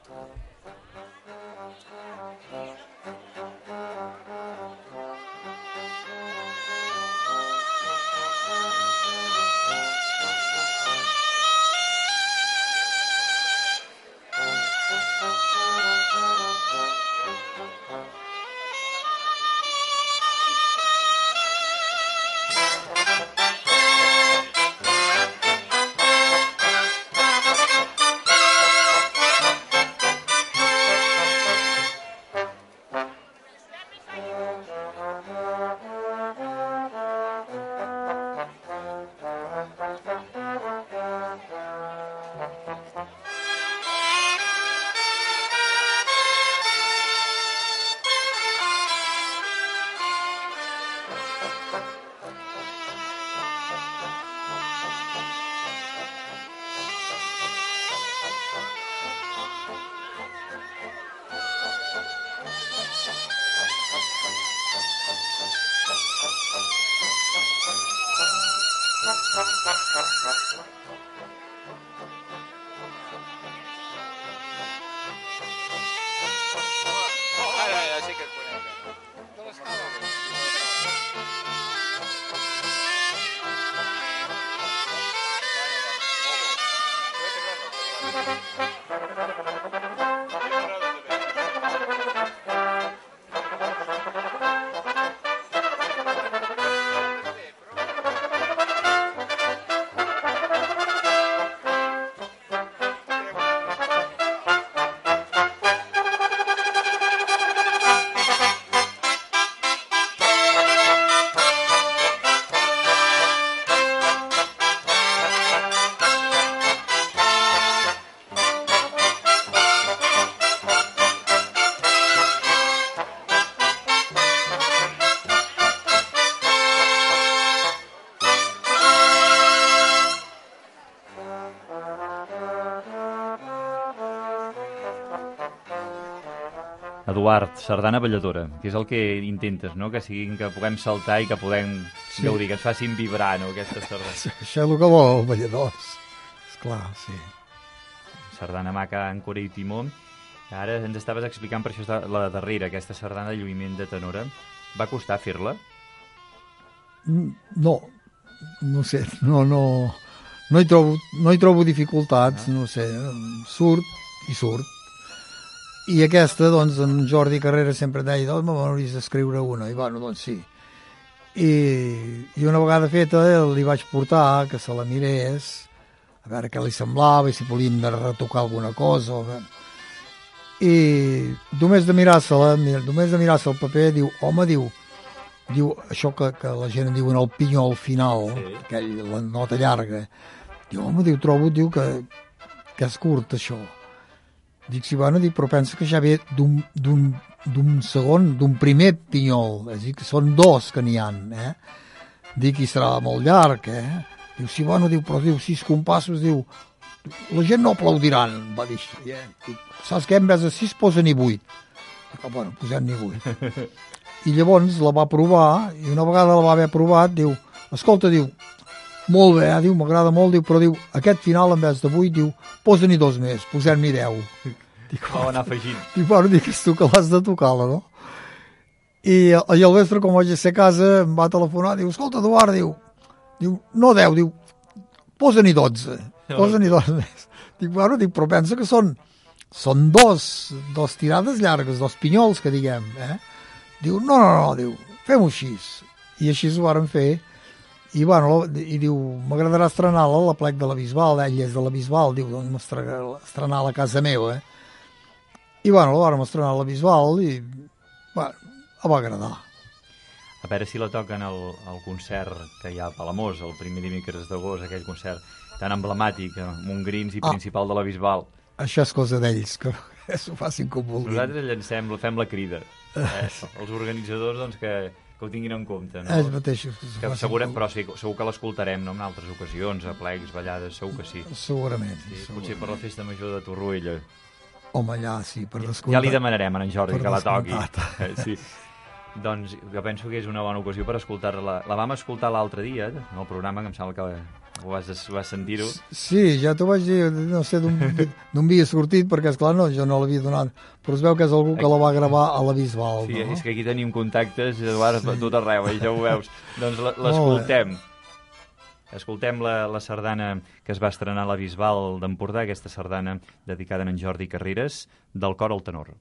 Eduard, sardana balladora, que és el que intentes, no? Que siguin, que puguem saltar i que puguem sí. gaudir, que ens facin vibrar, no?, aquestes sardanes. Això és el que vol, els balladors. Esclar, sí. Sardana maca, Àncora i Timó. Ara ens estaves explicant per això la darrera, aquesta sardana de lluïment de tenora. Va costar fer-la? No, no sé, no, no, no hi trobo, no hi trobo dificultats, no sé, surt i surt. I aquesta, doncs, en Jordi Carrera sempre deia, doncs, m'hauries d'escriure una, i bueno, doncs sí. I, i una vegada feta li vaig portar que se la mirés, a veure què li semblava, i si volíem de retocar alguna cosa. O... I només de mirar-se-la, només de mirar-se el paper, diu, home, diu, diu això que, que la gent diu en el pinyol final, sí. Aquell, la nota llarga, diu, home, diu, trobo, diu, que, que és curt, això. Dic, sí, bueno, dic, però pensa que ja ve d'un segon, d'un primer pinyol, és a dir, que són dos que n'hi ha, eh? Dic, i serà molt llarg, eh? Diu, sí, bueno, diu, però diu, sis compassos, diu, la gent no aplaudiran, va dir així, eh? Dic, saps què, en vez de sis posa-n'hi vuit. Dic, bueno, posem-n'hi vuit. I llavors la va provar, i una vegada la va haver provat, diu, escolta, diu, molt bé, eh? Diu, m'agrada molt, diu, però diu, aquest final en vez de vuit, diu, posa-n'hi dos més, posem-n'hi deu. Dic, va anar afegint. Dic, bueno, dic, és tu que l'has de tocar-la, no? I, i al vespre, com vaig a ser a casa, em va telefonar, diu, escolta, Eduard, diu, diu, no deu, diu, posa-n'hi dotze, posa-n'hi dos més. Dic, bueno, dic, però pensa que són, són dos, dos tirades llargues, dos pinyols, que diguem, eh? Diu, no, no, no, diu, fem-ho així. I així ho varen fer, I, bueno, i diu, m'agradarà estrenar-la a la plec de la Bisbal, ell és de la Bisbal, diu, doncs m'estrenar a la casa meva, eh? I, bueno, la vam estrenar a la Bisbal i, bueno, em va agradar. A veure si la toquen al, al concert que hi ha a Palamós, el primer dimecres d'agost, aquell concert tan emblemàtic, Montgrins i ah, principal de la Bisbal. Això és cosa d'ells, que s'ho facin com vulguin. Nosaltres llancem, fem la crida. Eh? Els organitzadors, doncs, que, que ho tinguin en compte. No? Ells mateixos. Que segurem, però sí, segur que l'escoltarem, no? En altres ocasions, a plecs, ballades, segur que sí. Segurament. Sí, segurament. Potser per la festa major de Torroella. Home, allà sí, per descomptat. Ja li demanarem a en Jordi per que la toqui. Eh, sí. Doncs jo penso que és una bona ocasió per escoltar-la. La vam escoltar l'altre dia, en el programa, que em sembla que ho vas, vas sentir-ho. Sí, ja t'ho vaig dir, no sé d'on havia sortit, perquè, esclar, no, jo no l'havia donat, però es veu que és algú que la va gravar a la Bisbal. Sí, no? És que aquí tenim contactes, Eduard, per tot arreu, eh, ja ho veus. Doncs l'escoltem. Escoltem la, la sardana que es va estrenar a la Bisbal d'Empordà, aquesta sardana dedicada a en Jordi Carreras, del cor al tenor.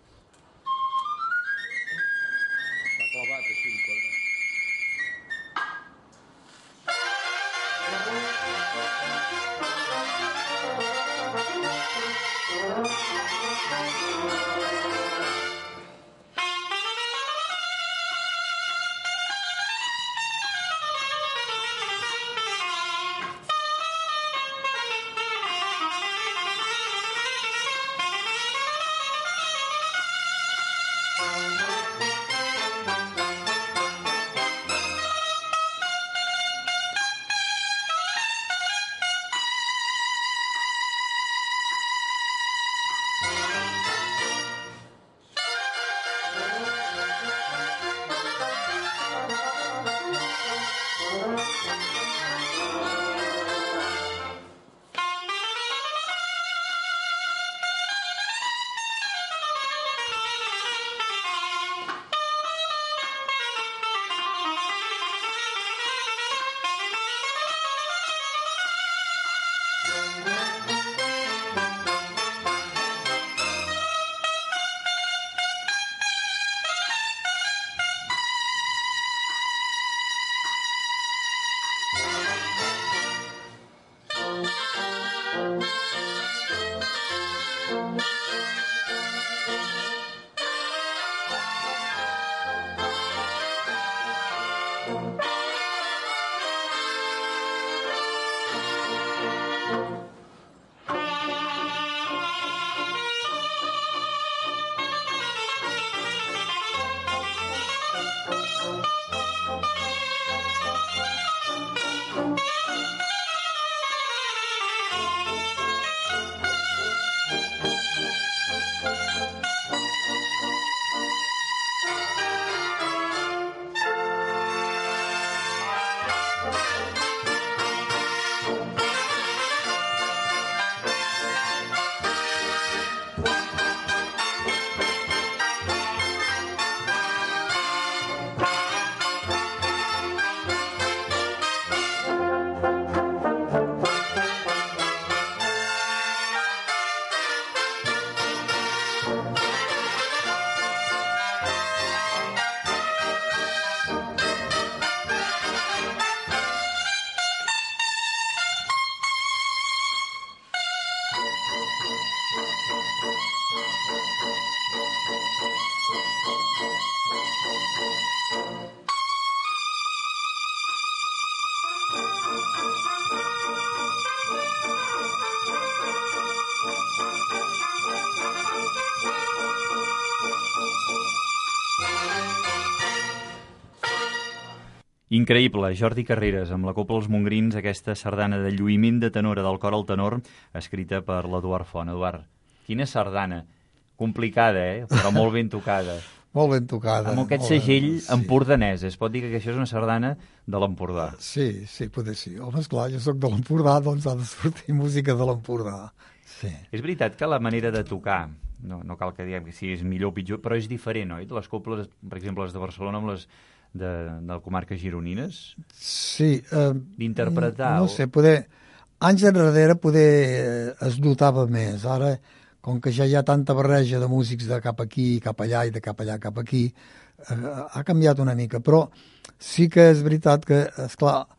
Increïble, Jordi Carreras, amb la Copla Els Montgrins, aquesta sardana de lluïment de tenora del cor al tenor, escrita per l'Eduard Font. Eduard, quina sardana, complicada, eh? Però molt ben tocada. Molt ben tocada. Amb aquest segell sí. empordanès, es pot dir que això és una sardana de l'Empordà. Sí, sí, potser sí. Home, esclar, jo sóc de l'Empordà, doncs ha de sortir música de l'Empordà. Sí. És veritat que la manera de tocar, no, no cal que diguem que si és millor o pitjor, però és diferent, oi? Les coples, per exemple, les de Barcelona amb les de, de comarques gironines? Sí. Eh, D'interpretar? No o... sé, poder... Anys enrere poder es notava més. Ara, com que ja hi ha tanta barreja de músics de cap aquí, cap allà i de cap allà, cap aquí, eh, ha canviat una mica. Però sí que és veritat que, esclar,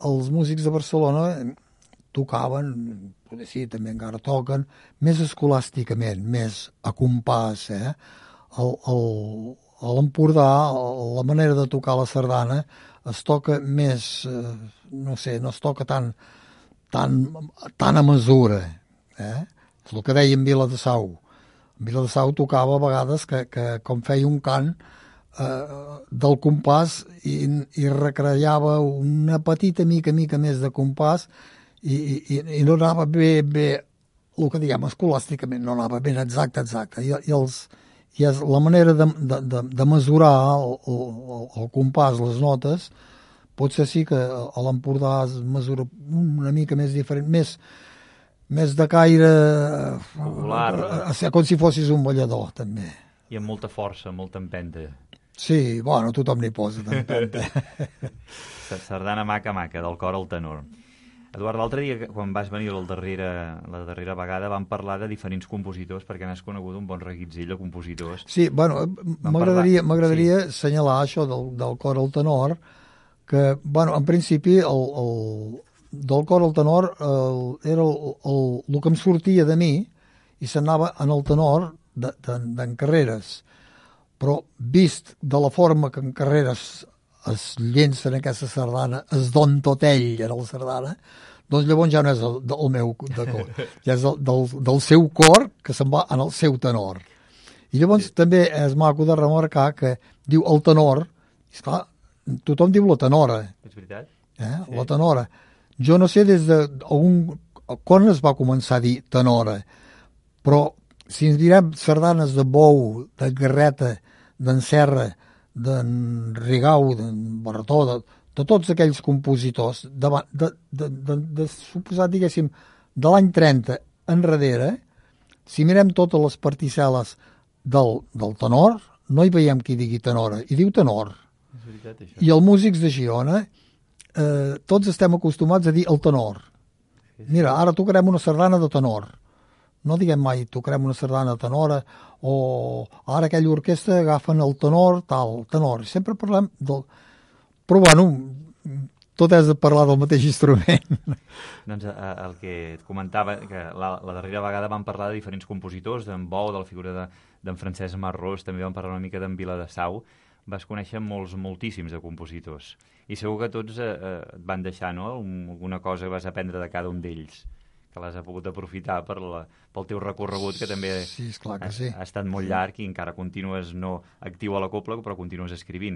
els músics de Barcelona tocaven, potser sí, també encara toquen, més escolàsticament, més a compàs, eh? El, el, a l'Empordà, la manera de tocar la sardana es toca més, eh, no sé, no es toca tan, tan, tan a mesura, eh? És el que deia en Vila de Sau. En Vila de Sau tocava a vegades que, que com feia un cant eh, del compàs i, i recreava una petita mica, mica més de compàs i, i, i no anava bé, bé, el que diguem escolàsticament, no anava ben exacte, exacte. I, i, els, i és la manera de, de, de, de mesurar el, el, el compàs, les notes, potser sí que a l'Empordà es mesura una mica més diferent, més, més de caire popular, com si fossis un ballador, també. I amb molta força, molta empenta. Sí, bueno, tothom n'hi posa d'empenta. Sardana maca, maca, del cor al tenor. Eduard, l'altre dia, quan vas venir el darrere, la darrera vegada, vam parlar de diferents compositors, perquè n'has conegut un bon reguitzell de compositors. Sí, bueno, m'agradaria m'agradaria sí. assenyalar això del, del cor al tenor, que, bueno, en principi, el, el, del cor al tenor el, era el, el, el que em sortia de mi i s'anava en el tenor d'en de, de, Carreres. Però, vist de la forma que en Carreres es llença en aquesta sardana, es don tot ell en la sardana, doncs llavors ja no és el, el meu de cor, ja és el, del, del seu cor que se'n va en el seu tenor. I llavors sí. també és maco de remarcar que diu el tenor, i esclar, tothom diu la tenora. És veritat? Eh? Sí. La tenora. Jo no sé des de on, quan es va començar a dir tenora, però si ens direm sardanes de Bou, de Garreta, d'en Serra, d'en Rigau, d'en Barretó, de, de tots aquells compositors, de, de, de, de, de suposat, diguéssim, de l'any trenta enrere, si mirem totes les particel·les del, del tenor, no hi veiem qui digui tenora, hi diu tenor. És veritat, això. I els músics de Girona, eh, tots estem acostumats a dir el tenor. Mira, ara tocarem una sardana de tenor. No diguem mai, tocarem una sardana de tenora, o ara aquella orquestra agafen el tenor, tal, tenor. Sempre parlem del... Però, bueno, tot és de parlar del mateix instrument. Doncs el que et comentava, que la, la darrera vegada vam parlar de diferents compositors, d'en Bou, de la figura d'en de, Francesc Marrós, també vam parlar una mica d'en Vila de Sau. Vas conèixer molts, moltíssims de compositors. I segur que tots eh, et van deixar, no?, alguna cosa que vas aprendre de cada un d'ells, que l'has pogut aprofitar per la, pel teu recorregut, que també sí, esclar que ha, sí. ha estat molt llarg i encara continues no actiu a la copla, però continues escrivint.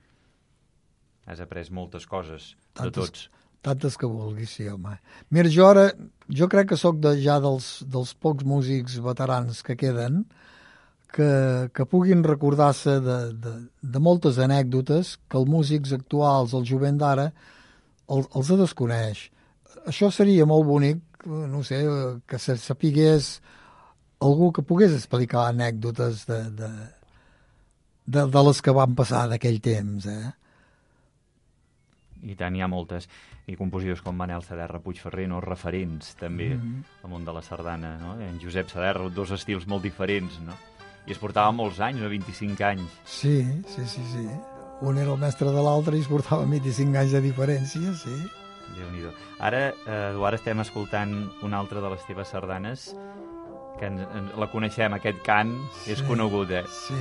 Has après moltes coses, tantes, de tots. Tantes que vulguis, sí, home. Mira, jo ara, jo crec que sóc de, ja dels, dels pocs músics veterans que queden, que, que puguin recordar-se de, de, de moltes anècdotes que els músics actuals, el jovent d'ara, el, els desconeix. Això seria molt bonic, no sé, que se sapigués algú que pogués explicar anècdotes de, de, de, de les que van passar d'aquell temps, eh? I tant, hi ha moltes. I compositors com Manel Saderra, Puigferrer, no? Referents, també, mm-hmm. al món de la sardana, no? En Josep Saderra, dos estils molt diferents, no? I es portava molts anys, no? vint-i-cinc anys. Sí, sí, sí, sí. Un era el mestre de l'altre i es portava vint-i-cinc anys de diferència, sí. Déu-n'hi-do. Ara, eh, Eduard, estem escoltant una altra de les teves sardanes, que en, en, la coneixem, aquest cant, sí, és conegut, eh? Sí.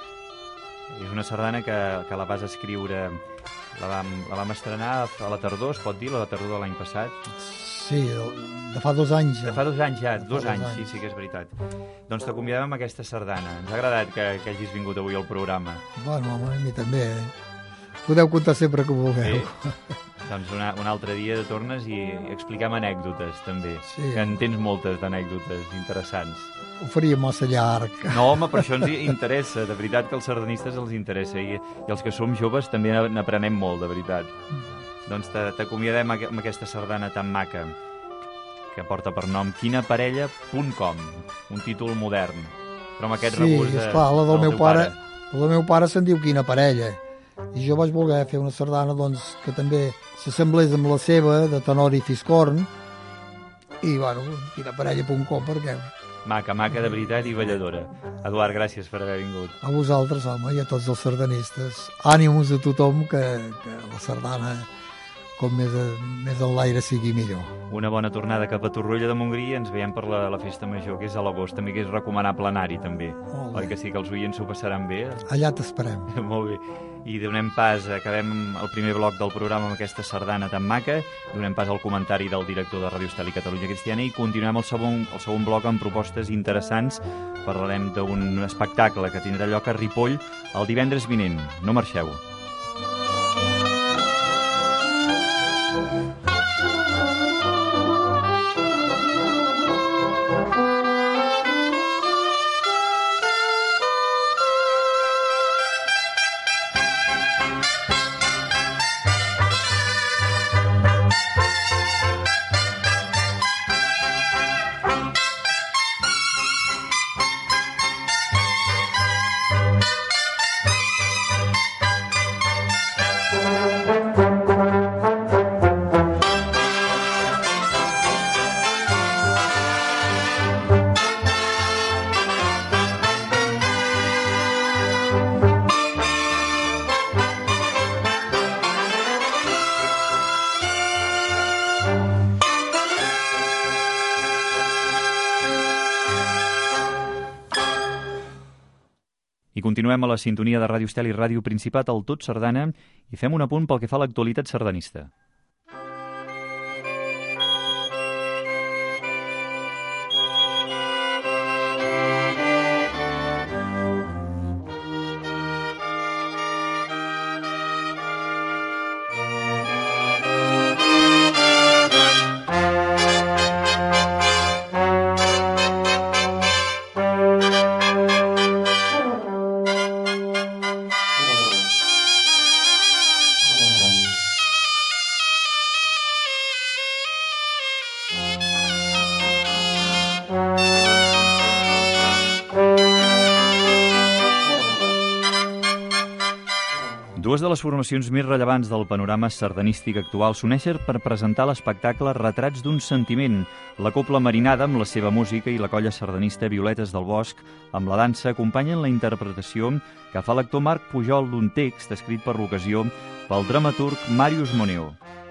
És una sardana que, que la vas escriure, la vam, la vam estrenar a la tardor, es pot dir, la tardor de l'any passat? Sí, de fa dos anys. Ja. De fa dos anys ja, dos, dos anys, anys, sí, sí que és veritat. Doncs t'acomiadem amb aquesta sardana. Ens ha agradat que, que hagis vingut avui al programa. Bueno, home, a mi també, eh? Podeu comptar sempre que vulgueu. Sí. Doncs una, un altre dia tornes i expliquem anècdotes, també. Sí. Que en tens moltes d'anècdotes interessants. Ho faria massa llarg. No, home, per això ens interessa. De veritat que als sardanistes els interessa. I, i els que som joves també n'aprenem molt, de veritat. Mm. Doncs t'acomiadem amb aquesta sardana tan maca, que porta per nom quina parella punt com. Un títol modern. Però amb aquest sí, regust de, esclar, la del, del meu pare. pare. La del meu pare se'n diu Quina parella. I jo vaig voler fer una sardana doncs, que també s'assemblés amb la seva, de tenor i fiscorn, i, bueno, quina parella punt com, perquè... Maca, maca de veritat i balladora. Eduard, gràcies per haver vingut. A vosaltres, home, i a tots els sardanistes. Ànims a tothom, que, que la sardana com més, més en l'aire sigui millor. Una bona tornada cap a Torroella de Montgrí. Ens veiem per la, la festa major, que és a l'agost, també que és recomanable anar-hi, també. Oi que sí, que els oients s'ho passaran bé? Allà t'esperem. Molt bé. I donem pas, acabem el primer bloc del programa amb aquesta sardana tan maca, donem pas al comentari del director de Radio Estel i Catalunya Cristiana i continuem el segon, el segon bloc amb propostes interessants. Parlarem d'un espectacle que tindrà lloc a Ripoll el divendres vinent. No marxeu. I continuem a la sintonia de Ràdio Estel i Ràdio Principat al Tot Sardana i fem un apunt pel que fa a l'actualitat sardanista. Dues de les formacions més rellevants del panorama sardanístic actual s'uneixen per presentar l'espectacle Retrats d'un sentiment. La Cobla Marinada, amb la seva música, i la colla sardanista Violetes del Bosc, amb la dansa, acompanyen la interpretació que fa l'actor Marc Pujol d'un text escrit per l'ocasió pel dramaturg Màrius Moneo.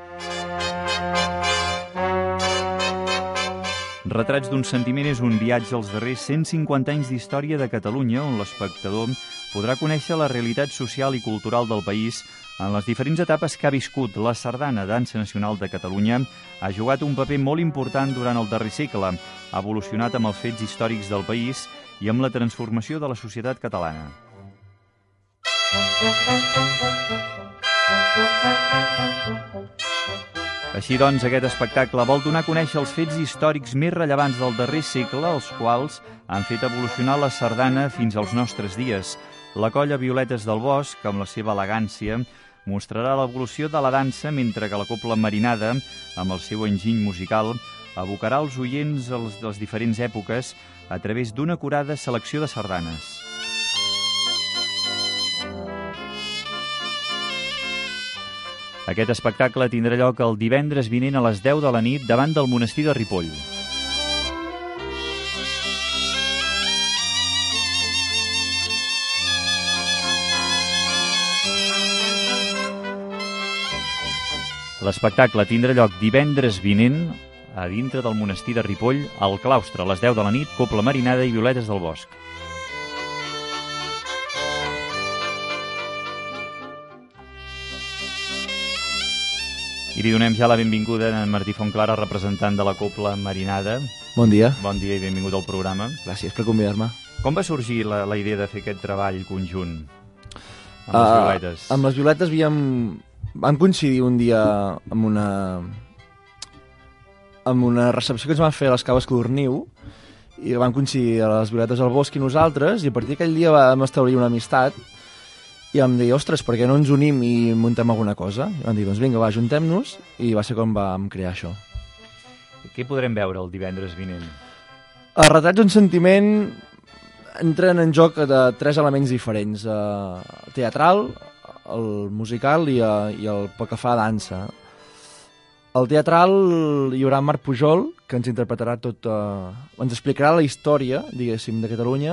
Retrats d'un sentiment és un viatge als darrers cent cinquanta anys d'història de Catalunya, on l'espectador podrà conèixer la realitat social i cultural del país en les diferents etapes que ha viscut. La sardana, dansa nacional de Catalunya, ha jugat un paper molt important durant el darrer segle, ha evolucionat amb els fets històrics del país i amb la transformació de la societat catalana. Així doncs, aquest espectacle vol donar a conèixer els fets històrics més rellevants del darrer segle, els quals han fet evolucionar la sardana fins als nostres dies. La colla Violetes del Bosc, amb la seva elegància, mostrarà l'evolució de la dansa, mentre que la Cobla Marinada, amb el seu enginy musical, abocarà els oients de les diferents èpoques a través d'una acurada selecció de sardanes. Aquest espectacle tindrà lloc el divendres vinent a les deu de la nit davant del monestir de Ripoll. L'espectacle tindrà lloc divendres vinent a dintre del monestir de Ripoll, al claustre, a les deu de la nit, Cobla Marinada i Violetes del Bosc. I li donem ja la benvinguda a en Martí Fontclara, representant de la Cobla Marinada. Bon dia. Bon dia i benvingut al programa. Gràcies per convidar-me. Com va sorgir la, la idea de fer aquest treball conjunt amb les uh, Violetes? Amb les Violetes havíem... vam coincidir un dia amb una... amb una recepció que ens van fer a les Caves Codorniu i vam coincidir a les Violetes al Bosc i nosaltres, i a partir d'aquell dia vam establir una amistat i vam dir, ostres, per què no ens unim i muntem alguna cosa? I vam dir, doncs vinga, va, ajuntem-nos, i va ser com vam crear això. Què podrem veure el divendres vinent? Els Retrats d'un sentiment entren en joc de tres elements diferents, el teatral, el musical i, i el pel que fa a dansa. Al teatral hi haurà Marc Pujol, que ens interpretarà tot, eh, ens explicarà la història, diguéssim, de Catalunya,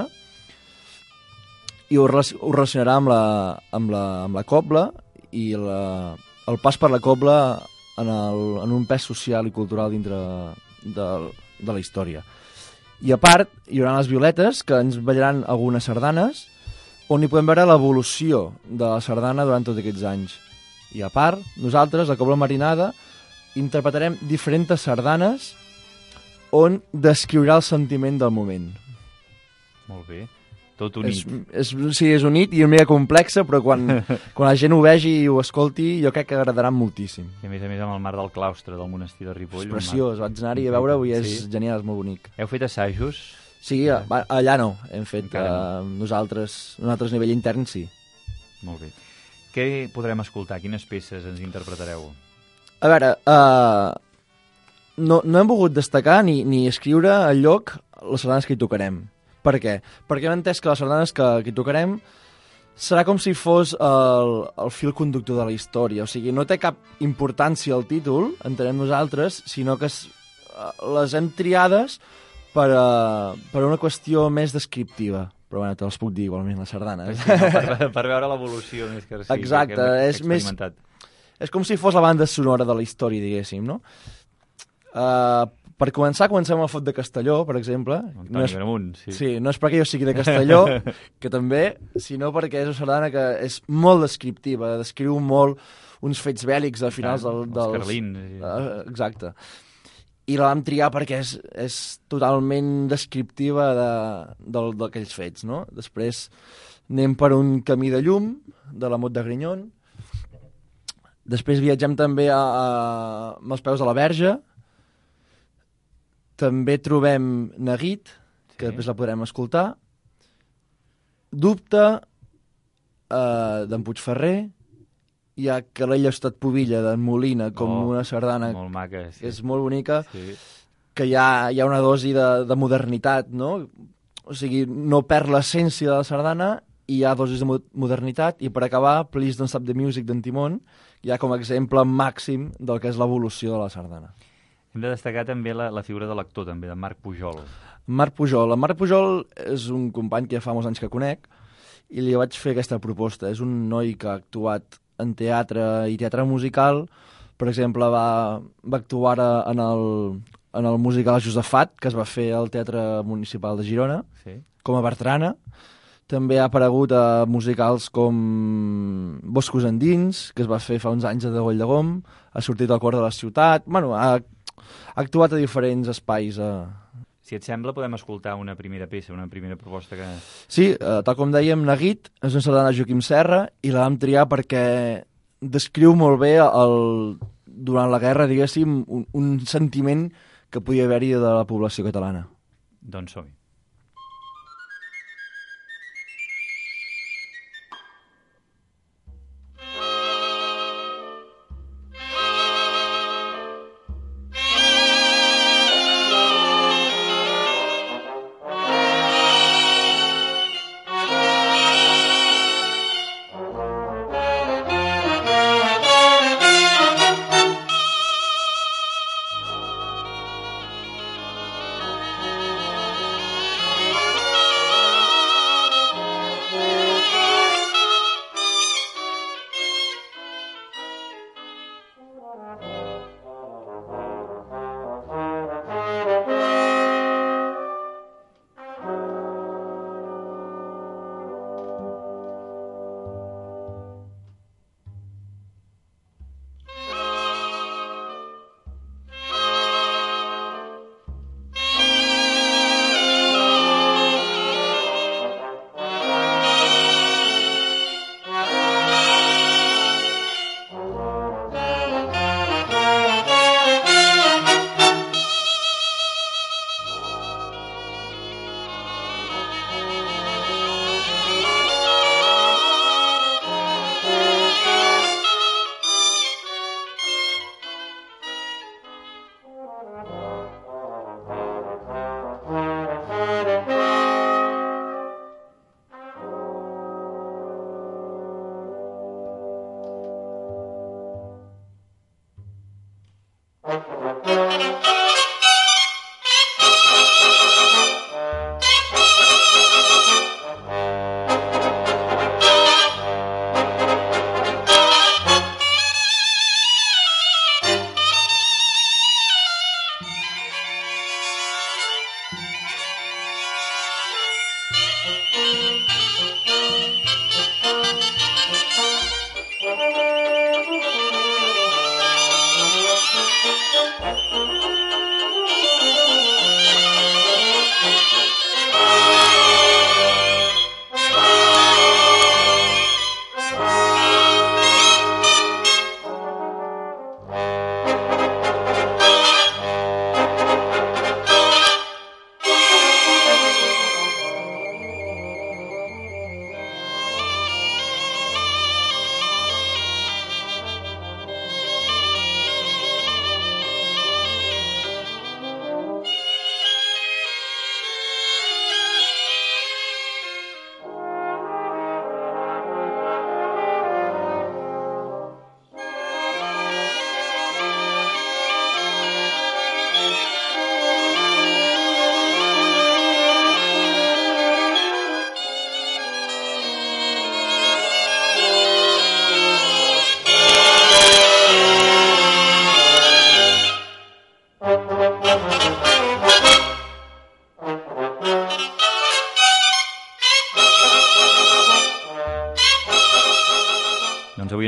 i ho relacionarà amb la, amb la, amb la cobla i la, el pas per la cobla en, el, en un pes social i cultural dintre de, de la història. I a part, hi haurà les violetes, que ens ballaran algunes sardanes, on hi podem veure l'evolució de la sardana durant tots aquests anys. I a part, nosaltres, a Cobla Marinada, interpretarem diferents sardanes on descriurà el sentiment del moment. Molt bé. Tot unit. És, és, sí, és unit i una mica complexa, però quan, quan la gent ho vegi i ho escolti, jo crec que agradaran moltíssim. I a més a més amb el mar del claustre del monestir de Ripoll. És preciós, vaig anar-hi a veure-ho i és sí. genial, és molt bonic. Heu fet assajos? Sí, allà no, hem fet uh, nosaltres, nosaltres a nivell intern sí. Molt bé. Què podrem escoltar? Quines peces ens interpretareu? A veure, uh, no, no hem volgut destacar ni, ni escriure al lloc les sardanes que hi tocarem. Per què? Perquè hem entès que les sardanes que, que hi tocarem serà com si fos el, el fil conductor de la història. O sigui, no té cap importància el títol, entenem nosaltres, sinó que es, les hem triades per, a, per una qüestió més descriptiva. Però bueno, te les puc dir igualment, les sardanes. Sí, no, per, per veure l'evolució més que sí. Exacte, que és més... És com si fos la banda sonora de la història, diguéssim, no? Uh, per començar, comencem el Fot de Castelló, per exemple. No és, Gramunt, sí. Sí, no és perquè jo sigui de Castelló, que també, sinó perquè és una sardana que és molt descriptiva, descriu molt uns fets bèl·lics a finals del, dels... Els carlins. Sí. Uh, exacte. I la vam triar perquè és, és totalment descriptiva d'aquells de, fets, no? Després anem per un camí de llum, de la Mot de Grinyon. Després viatgem també a, a, amb els peus a la Verge. També trobem Neguit, que sí. Després la podrem escoltar. Dubte, eh, d'en Puigferrer. Hi ha Calella Estat Pobilla, d'en Molina, com oh, una sardana molt maca, sí. que és molt bonica, sí. que hi ha, hi ha una dosi de, de modernitat, no? O sigui, no perd l'essència de la sardana, i hi ha dosis de modernitat, i per acabar, Please Don't Stop the Music d'en Timon, hi ha com a exemple màxim del que és l'evolució de la sardana. Hem de destacar també la, la figura de l'actor, també, de Marc Pujol. Marc Pujol. En Marc Pujol és un company que ja fa molts anys que conec i li vaig fer aquesta proposta. És un noi que ha actuat en teatre i teatre musical. Per exemple, va, va actuar en el, en el musical Josafat, que es va fer al Teatre Municipal de Girona, sí. com a Bertrana. També ha aparegut a musicals com Boscos Endins, que es va fer fa uns anys a De Goll de Gom, ha sortit al cor de la ciutat... Bueno, ha ha actuat a diferents espais. Eh. Si et sembla, podem escoltar una primera peça, una primera proposta que... Sí, eh, tal com dèiem, Neguit és una sardana de Joaquim Serra i la vam triar perquè descriu molt bé el, durant la guerra, diguéssim, un, un sentiment que podia haver-hi de la població catalana. Doncs som-hi.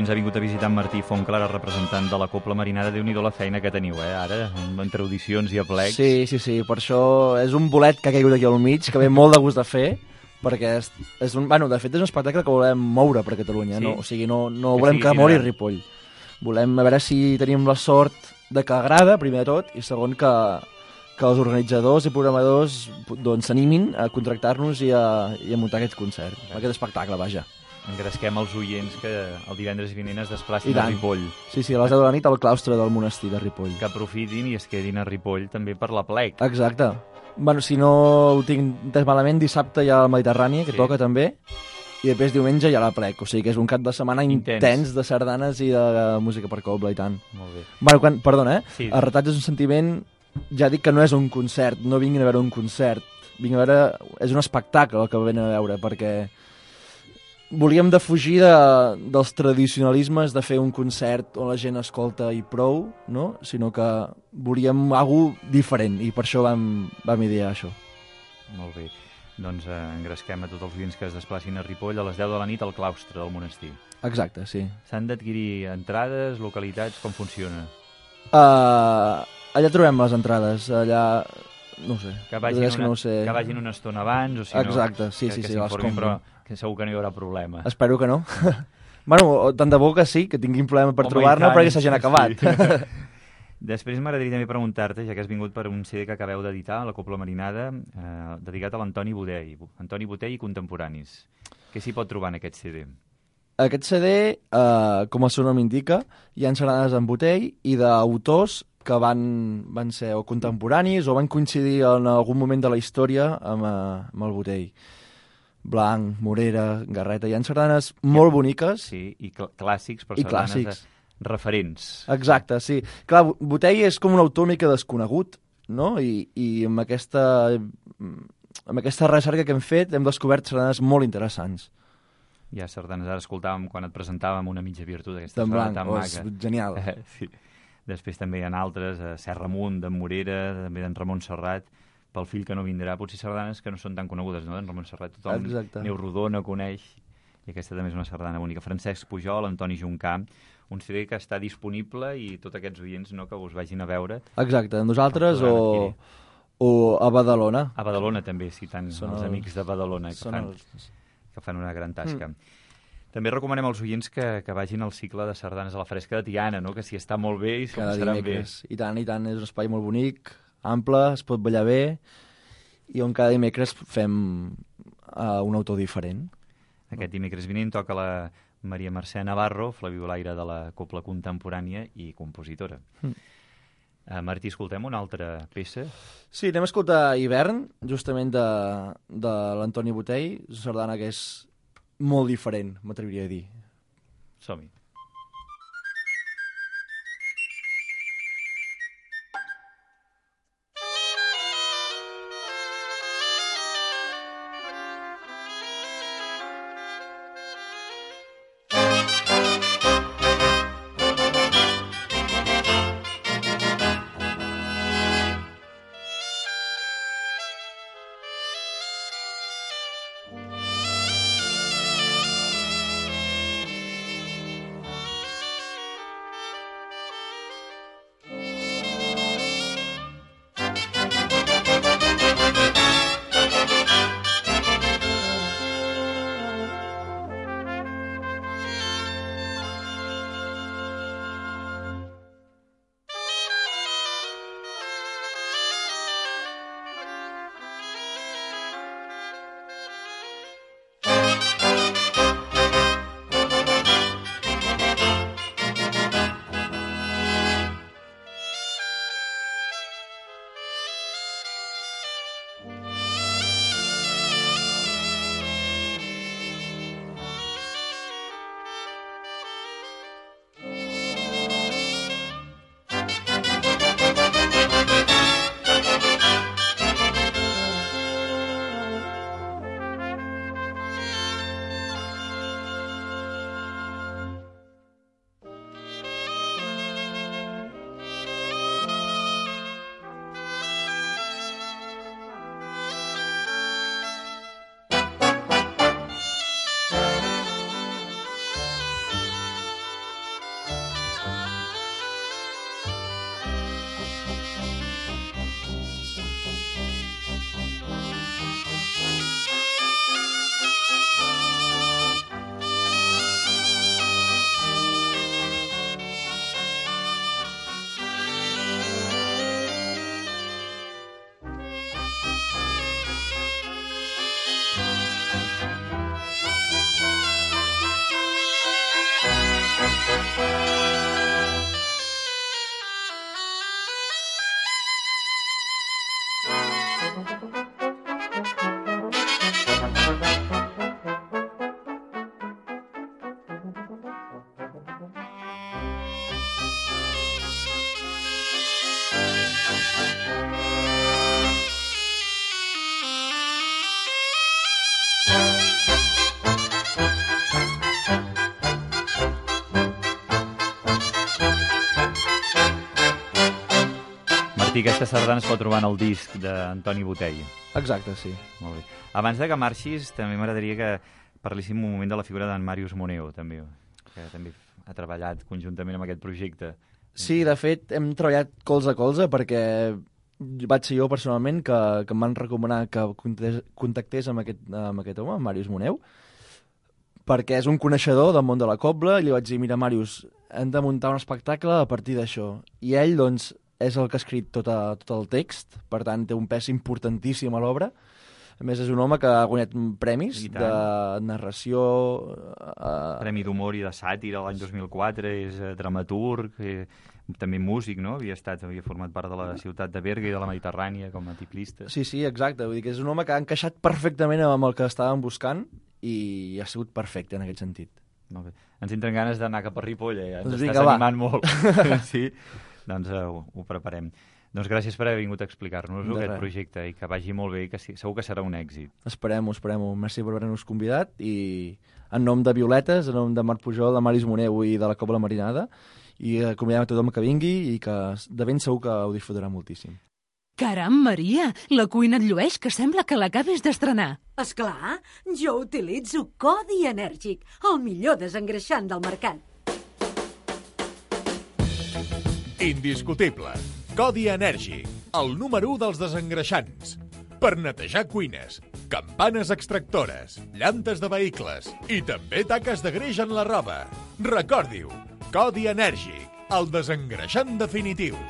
ens ha vingut a visitar en Martí Fontclara, representant de la Cobla Marinada. Déu-n'hi-do la feina que teniu, eh, ara, entre audicions i aplecs. Sí, sí, sí, per això és un bolet que ha caigut aquí al mig, que ve molt de gust de fer, perquè és, és un, bueno, de fet és un espectacle que volem moure per Catalunya, sí. no? O sigui, no, no que volem que mori Ripoll. Volem a veure si tenim la sort de que agrada, primer de tot, i segon que, que els organitzadors i programadors doncs s'animin a contractar-nos i, a, i a muntar aquest concert, sí. aquest espectacle, vaja. Engresquem els oients que el divendres vinent es desplacin a Ripoll. Sí, sí, a les deu de la nit al claustre del monestir de Ripoll. Que aprofitin i es quedin a Ripoll també per la plec. Exacte. Bueno, si no ho tinc entès malament, dissabte hi ha el Mediterrani, que sí. toca també, i després diumenge hi ha la plec. O sigui que és un cap de setmana intens, intens de sardanes i de música per cobla i tant. Molt bé. Bueno, quan, perdona, eh? Sí. El Retrats és un sentiment, ja dic que no és un concert, no vinguin a veure un concert. Vinguin a veure... És un espectacle el que venen a veure, perquè volíem defugir de, dels tradicionalismes de fer un concert on la gent escolta i prou, no? Sinó que volíem alguna cosa diferent i per això vam, vam idear això. Molt bé. Doncs eh, engresquem a tots els oients que es desplacin a Ripoll a les deu de la nit al claustre del monestir. Exacte, sí. S'han d'adquirir entrades, localitats, com funciona? Uh, allà trobem les entrades, allà... No ho sé. Que vagin, una, que no sé. que vagin una estona abans, o si Exacte, no, sí, que, sí, que sí, les compro. Però que segur que no hi haurà problema. Espero que no. Bueno, tant de bo que sí, que tinguin problema per trobar-ne, perquè s'hagin acabat. Sí. Després m'agradaria també preguntar-te, ja que has vingut per un C D que acabeu d'editar, la Cobla Marinada, eh, dedicat a l'Antoni Botell. Antoni Botell i contemporanis. Què s'hi pot trobar en aquest C D? Aquest C D, eh, com el seu nom indica, hi ha sardanes en Botell i d'autors que van, van ser o contemporanis o van coincidir en algun moment de la història amb, uh, amb el Botell. Blanc, Morera, Garreta, hi ha sardanes molt boniques. Sí, i cl clàssics, però i sardanes clàssics. De referents. Exacte, sí. Clar, Botell és com un autor mica desconegut, no? I, i amb aquesta, amb aquesta recerca que hem fet hem descobert sardanes molt interessants. Hi ha sardanes, ara escoltàvem quan et presentàvem una mitja virtut, aquesta d'en sardana Blanc, tan oh, maca. És genial. Eh, sí. Després també hi ha altres, a Serra Munt, d'en Morera, també d'en Ramon Serrat, pel fill que no vindrà, potser sardanes que no són tan conegudes, no? D'en Ramon Serrat tothom, Exacte. Neu Rodona coneix, i aquesta també és una sardana bonica. Francesc Pujol, Antoni Juncà, un C D que està disponible i tots aquests oients, no, que us vagin a veure. Exacte, nosaltres o, o a Badalona. A Badalona també, sí, tant són els el... amics de Badalona que fan, els... que fan una gran tasca. Mm. També recomanem als oients que, que vagin al cicle de sardanes a la Fresca de Tiana, no? Que si està molt bé i s'ho passaran bé. I tant, i tant, és un espai molt bonic, ample, es pot ballar bé, i on cada dimecres fem uh, un autor diferent. Aquest dimecres vinent toca la Maria Mercè Navarro, flabiolaire de la Cobla Contemporània i compositora. Mm. Uh, Martí, escoltem una altra peça? Sí, anem a escoltar Hivern, justament de, de l'Antoni Botell, una sardana que és molt diferent, m'atreviria a dir. Som-hi. Martí, aquesta sardana es pot trobar en el disc d'Antoni Botell. Exacte, sí. Molt bé. Abans de que marxis, també m'agradaria que parléssim un moment de la figura d'en Màrius Moneo, també, que també ha treballat conjuntament amb aquest projecte. Sí, de fet, hem treballat colze a colze perquè vaig ser jo personalment que, que em van recomanar que contactés, contactés amb, aquest, amb aquest home, amb Màrius Moneo, perquè és un coneixedor del món de la cobla, i li vaig dir, mira, Màrius, hem de muntar un espectacle a partir d'això. I ell, doncs, és el que ha escrit tot, a, tot el text, per tant, té un pes importantíssim a l'obra. A més, és un home que ha guanyat premis de narració... Eh... Premi d'humor i de sàtira l'any dos mil quatre, és eh, dramaturg, eh, també músic, no? Havia estat, havia format part de la ciutat de Berga i de la Mediterrània com a tiplista. Sí, sí, exacte. Vull dir que és un home que ha encaixat perfectament amb el que estàvem buscant i ha sigut perfecte en aquest sentit. Molt bé. Ens entren ganes d'anar cap a Ripoll, eh? Ens doncs estàs vinga, animant molt. Sí, doncs uh, ho, ho preparem. Doncs gràcies per haver vingut a explicar-nos aquest res. projecte i que vagi molt bé i que sí, segur que serà un èxit. Esperem-ho, esperem-ho. Merci per haver-nos convidat i en nom de Violetes, en nom de Marc Pujol, de Màrius Moneo i de la Cobla Marinada, i uh, convidem a tothom que vingui i que de ben segur que ho disfrutarà moltíssim. Caram, Maria, la cuina et llueix, que sembla que l'acabis d'estrenar. Esclar, jo utilitzo Codi Enèrgic, el millor desengreixant del mercat. Indiscutible. Codi Enèrgic, el número u dels desengreixants. Per netejar cuines, campanes extractores, llantes de vehicles i també taques de greix en la roba. Recordi-ho, Codi Enèrgic, el desengreixant definitiu.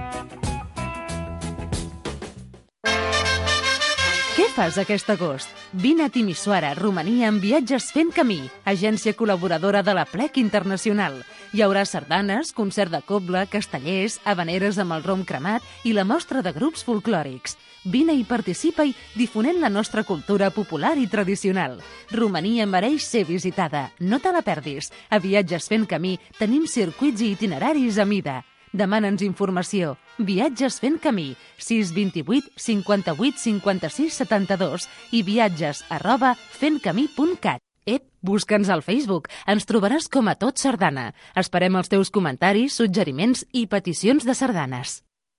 Què fas aquest agost? Vine a Timisoara, Romania, en viatges fent camí, agència col·laboradora de la Plec Internacional. Hi haurà sardanes, concert de cobla, castellers, habaneres amb el rom cremat i la mostra de grups folclòrics. Vine i participa-hi difonent la nostra cultura popular i tradicional. Romania mereix ser visitada. No te la perdis. A Viatges fent camí tenim circuits i itineraris a mida. Demana'ns informació. Viatges fent camí, sis dos vuit cinquanta-vuit cinquanta-sis setanta-dos i viatges arroba fentcamí punt cat. Ep, busca'ns al Facebook. Ens trobaràs com a Tot Sardana. Esperem els teus comentaris, suggeriments i peticions de sardanes.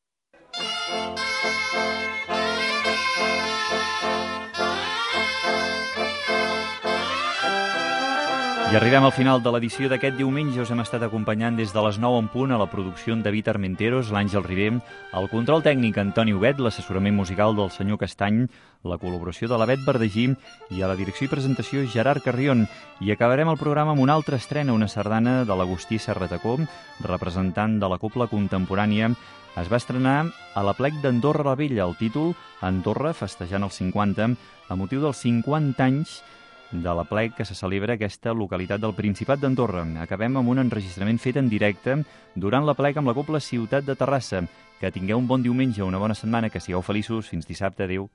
I arribem al final de l'edició d'aquest diumenge. Us hem estat acompanyant des de les nou en punt a la producció en David Armenteros, l'Àngel Ribé, el control tècnic Antoni Obet, l'assessorament musical del senyor Castany, la col·laboració de la Bet Verdegí i a la direcció i presentació Gerard Carrion. I acabarem el programa amb una altra estrena, una sardana de l'Agustí Serratacó, representant de la cobla contemporània. Es va estrenar a la Plec d'Andorra la Vella, el títol Andorra festejant els cinquanta, a motiu dels cinquanta anys de la Plec que se celebra aquesta localitat del Principat d'Andorra. Acabem amb un enregistrament fet en directe durant la Plec amb la Cobla Ciutat de Terrassa. Que tingueu un bon diumenge, una bona setmana, que sigueu feliços. Fins dissabte. Adéu.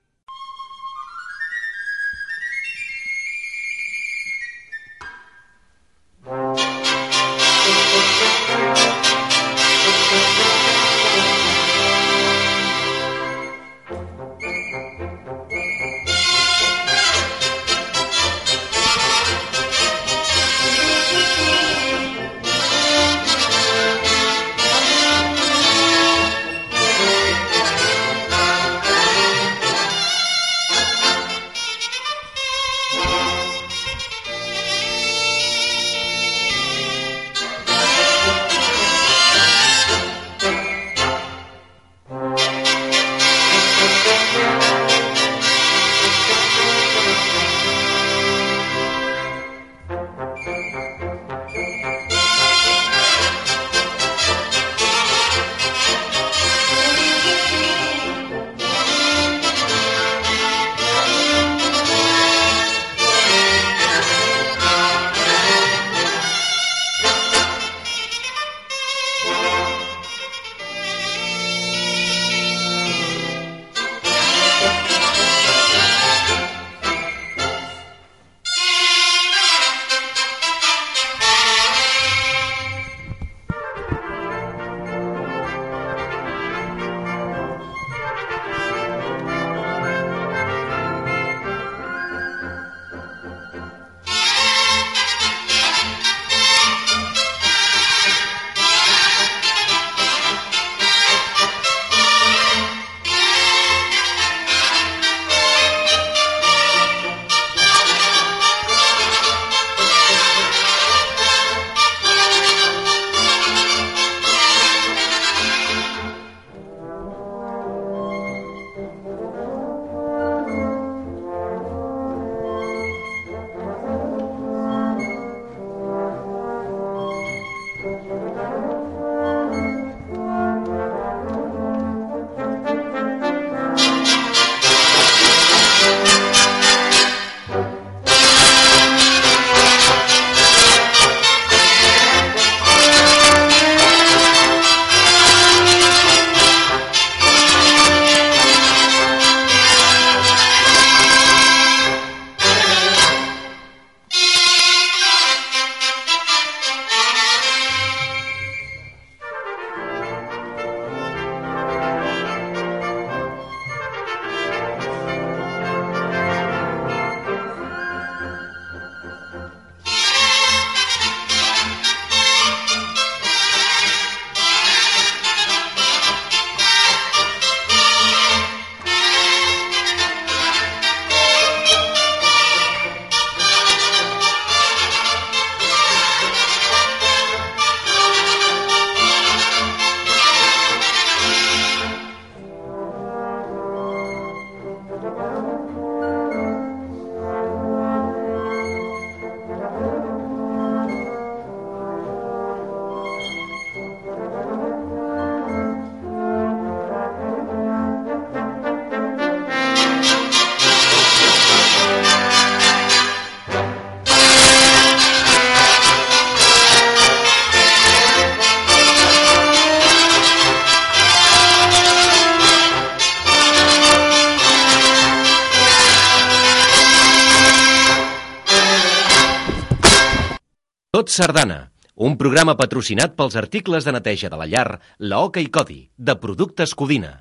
Tot Sardana, un programa patrocinat pels articles de neteja de la llar, la Oca i Codi, de Productes Codina.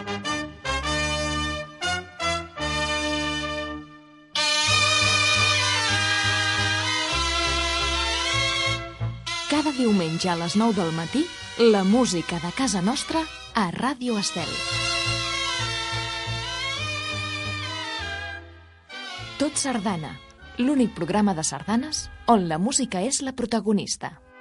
Cada diumenge a les nou del matí, la música de casa nostra a Ràdio Estel. Tot Sardana, l'únic programa de sardanes on la música és la protagonista.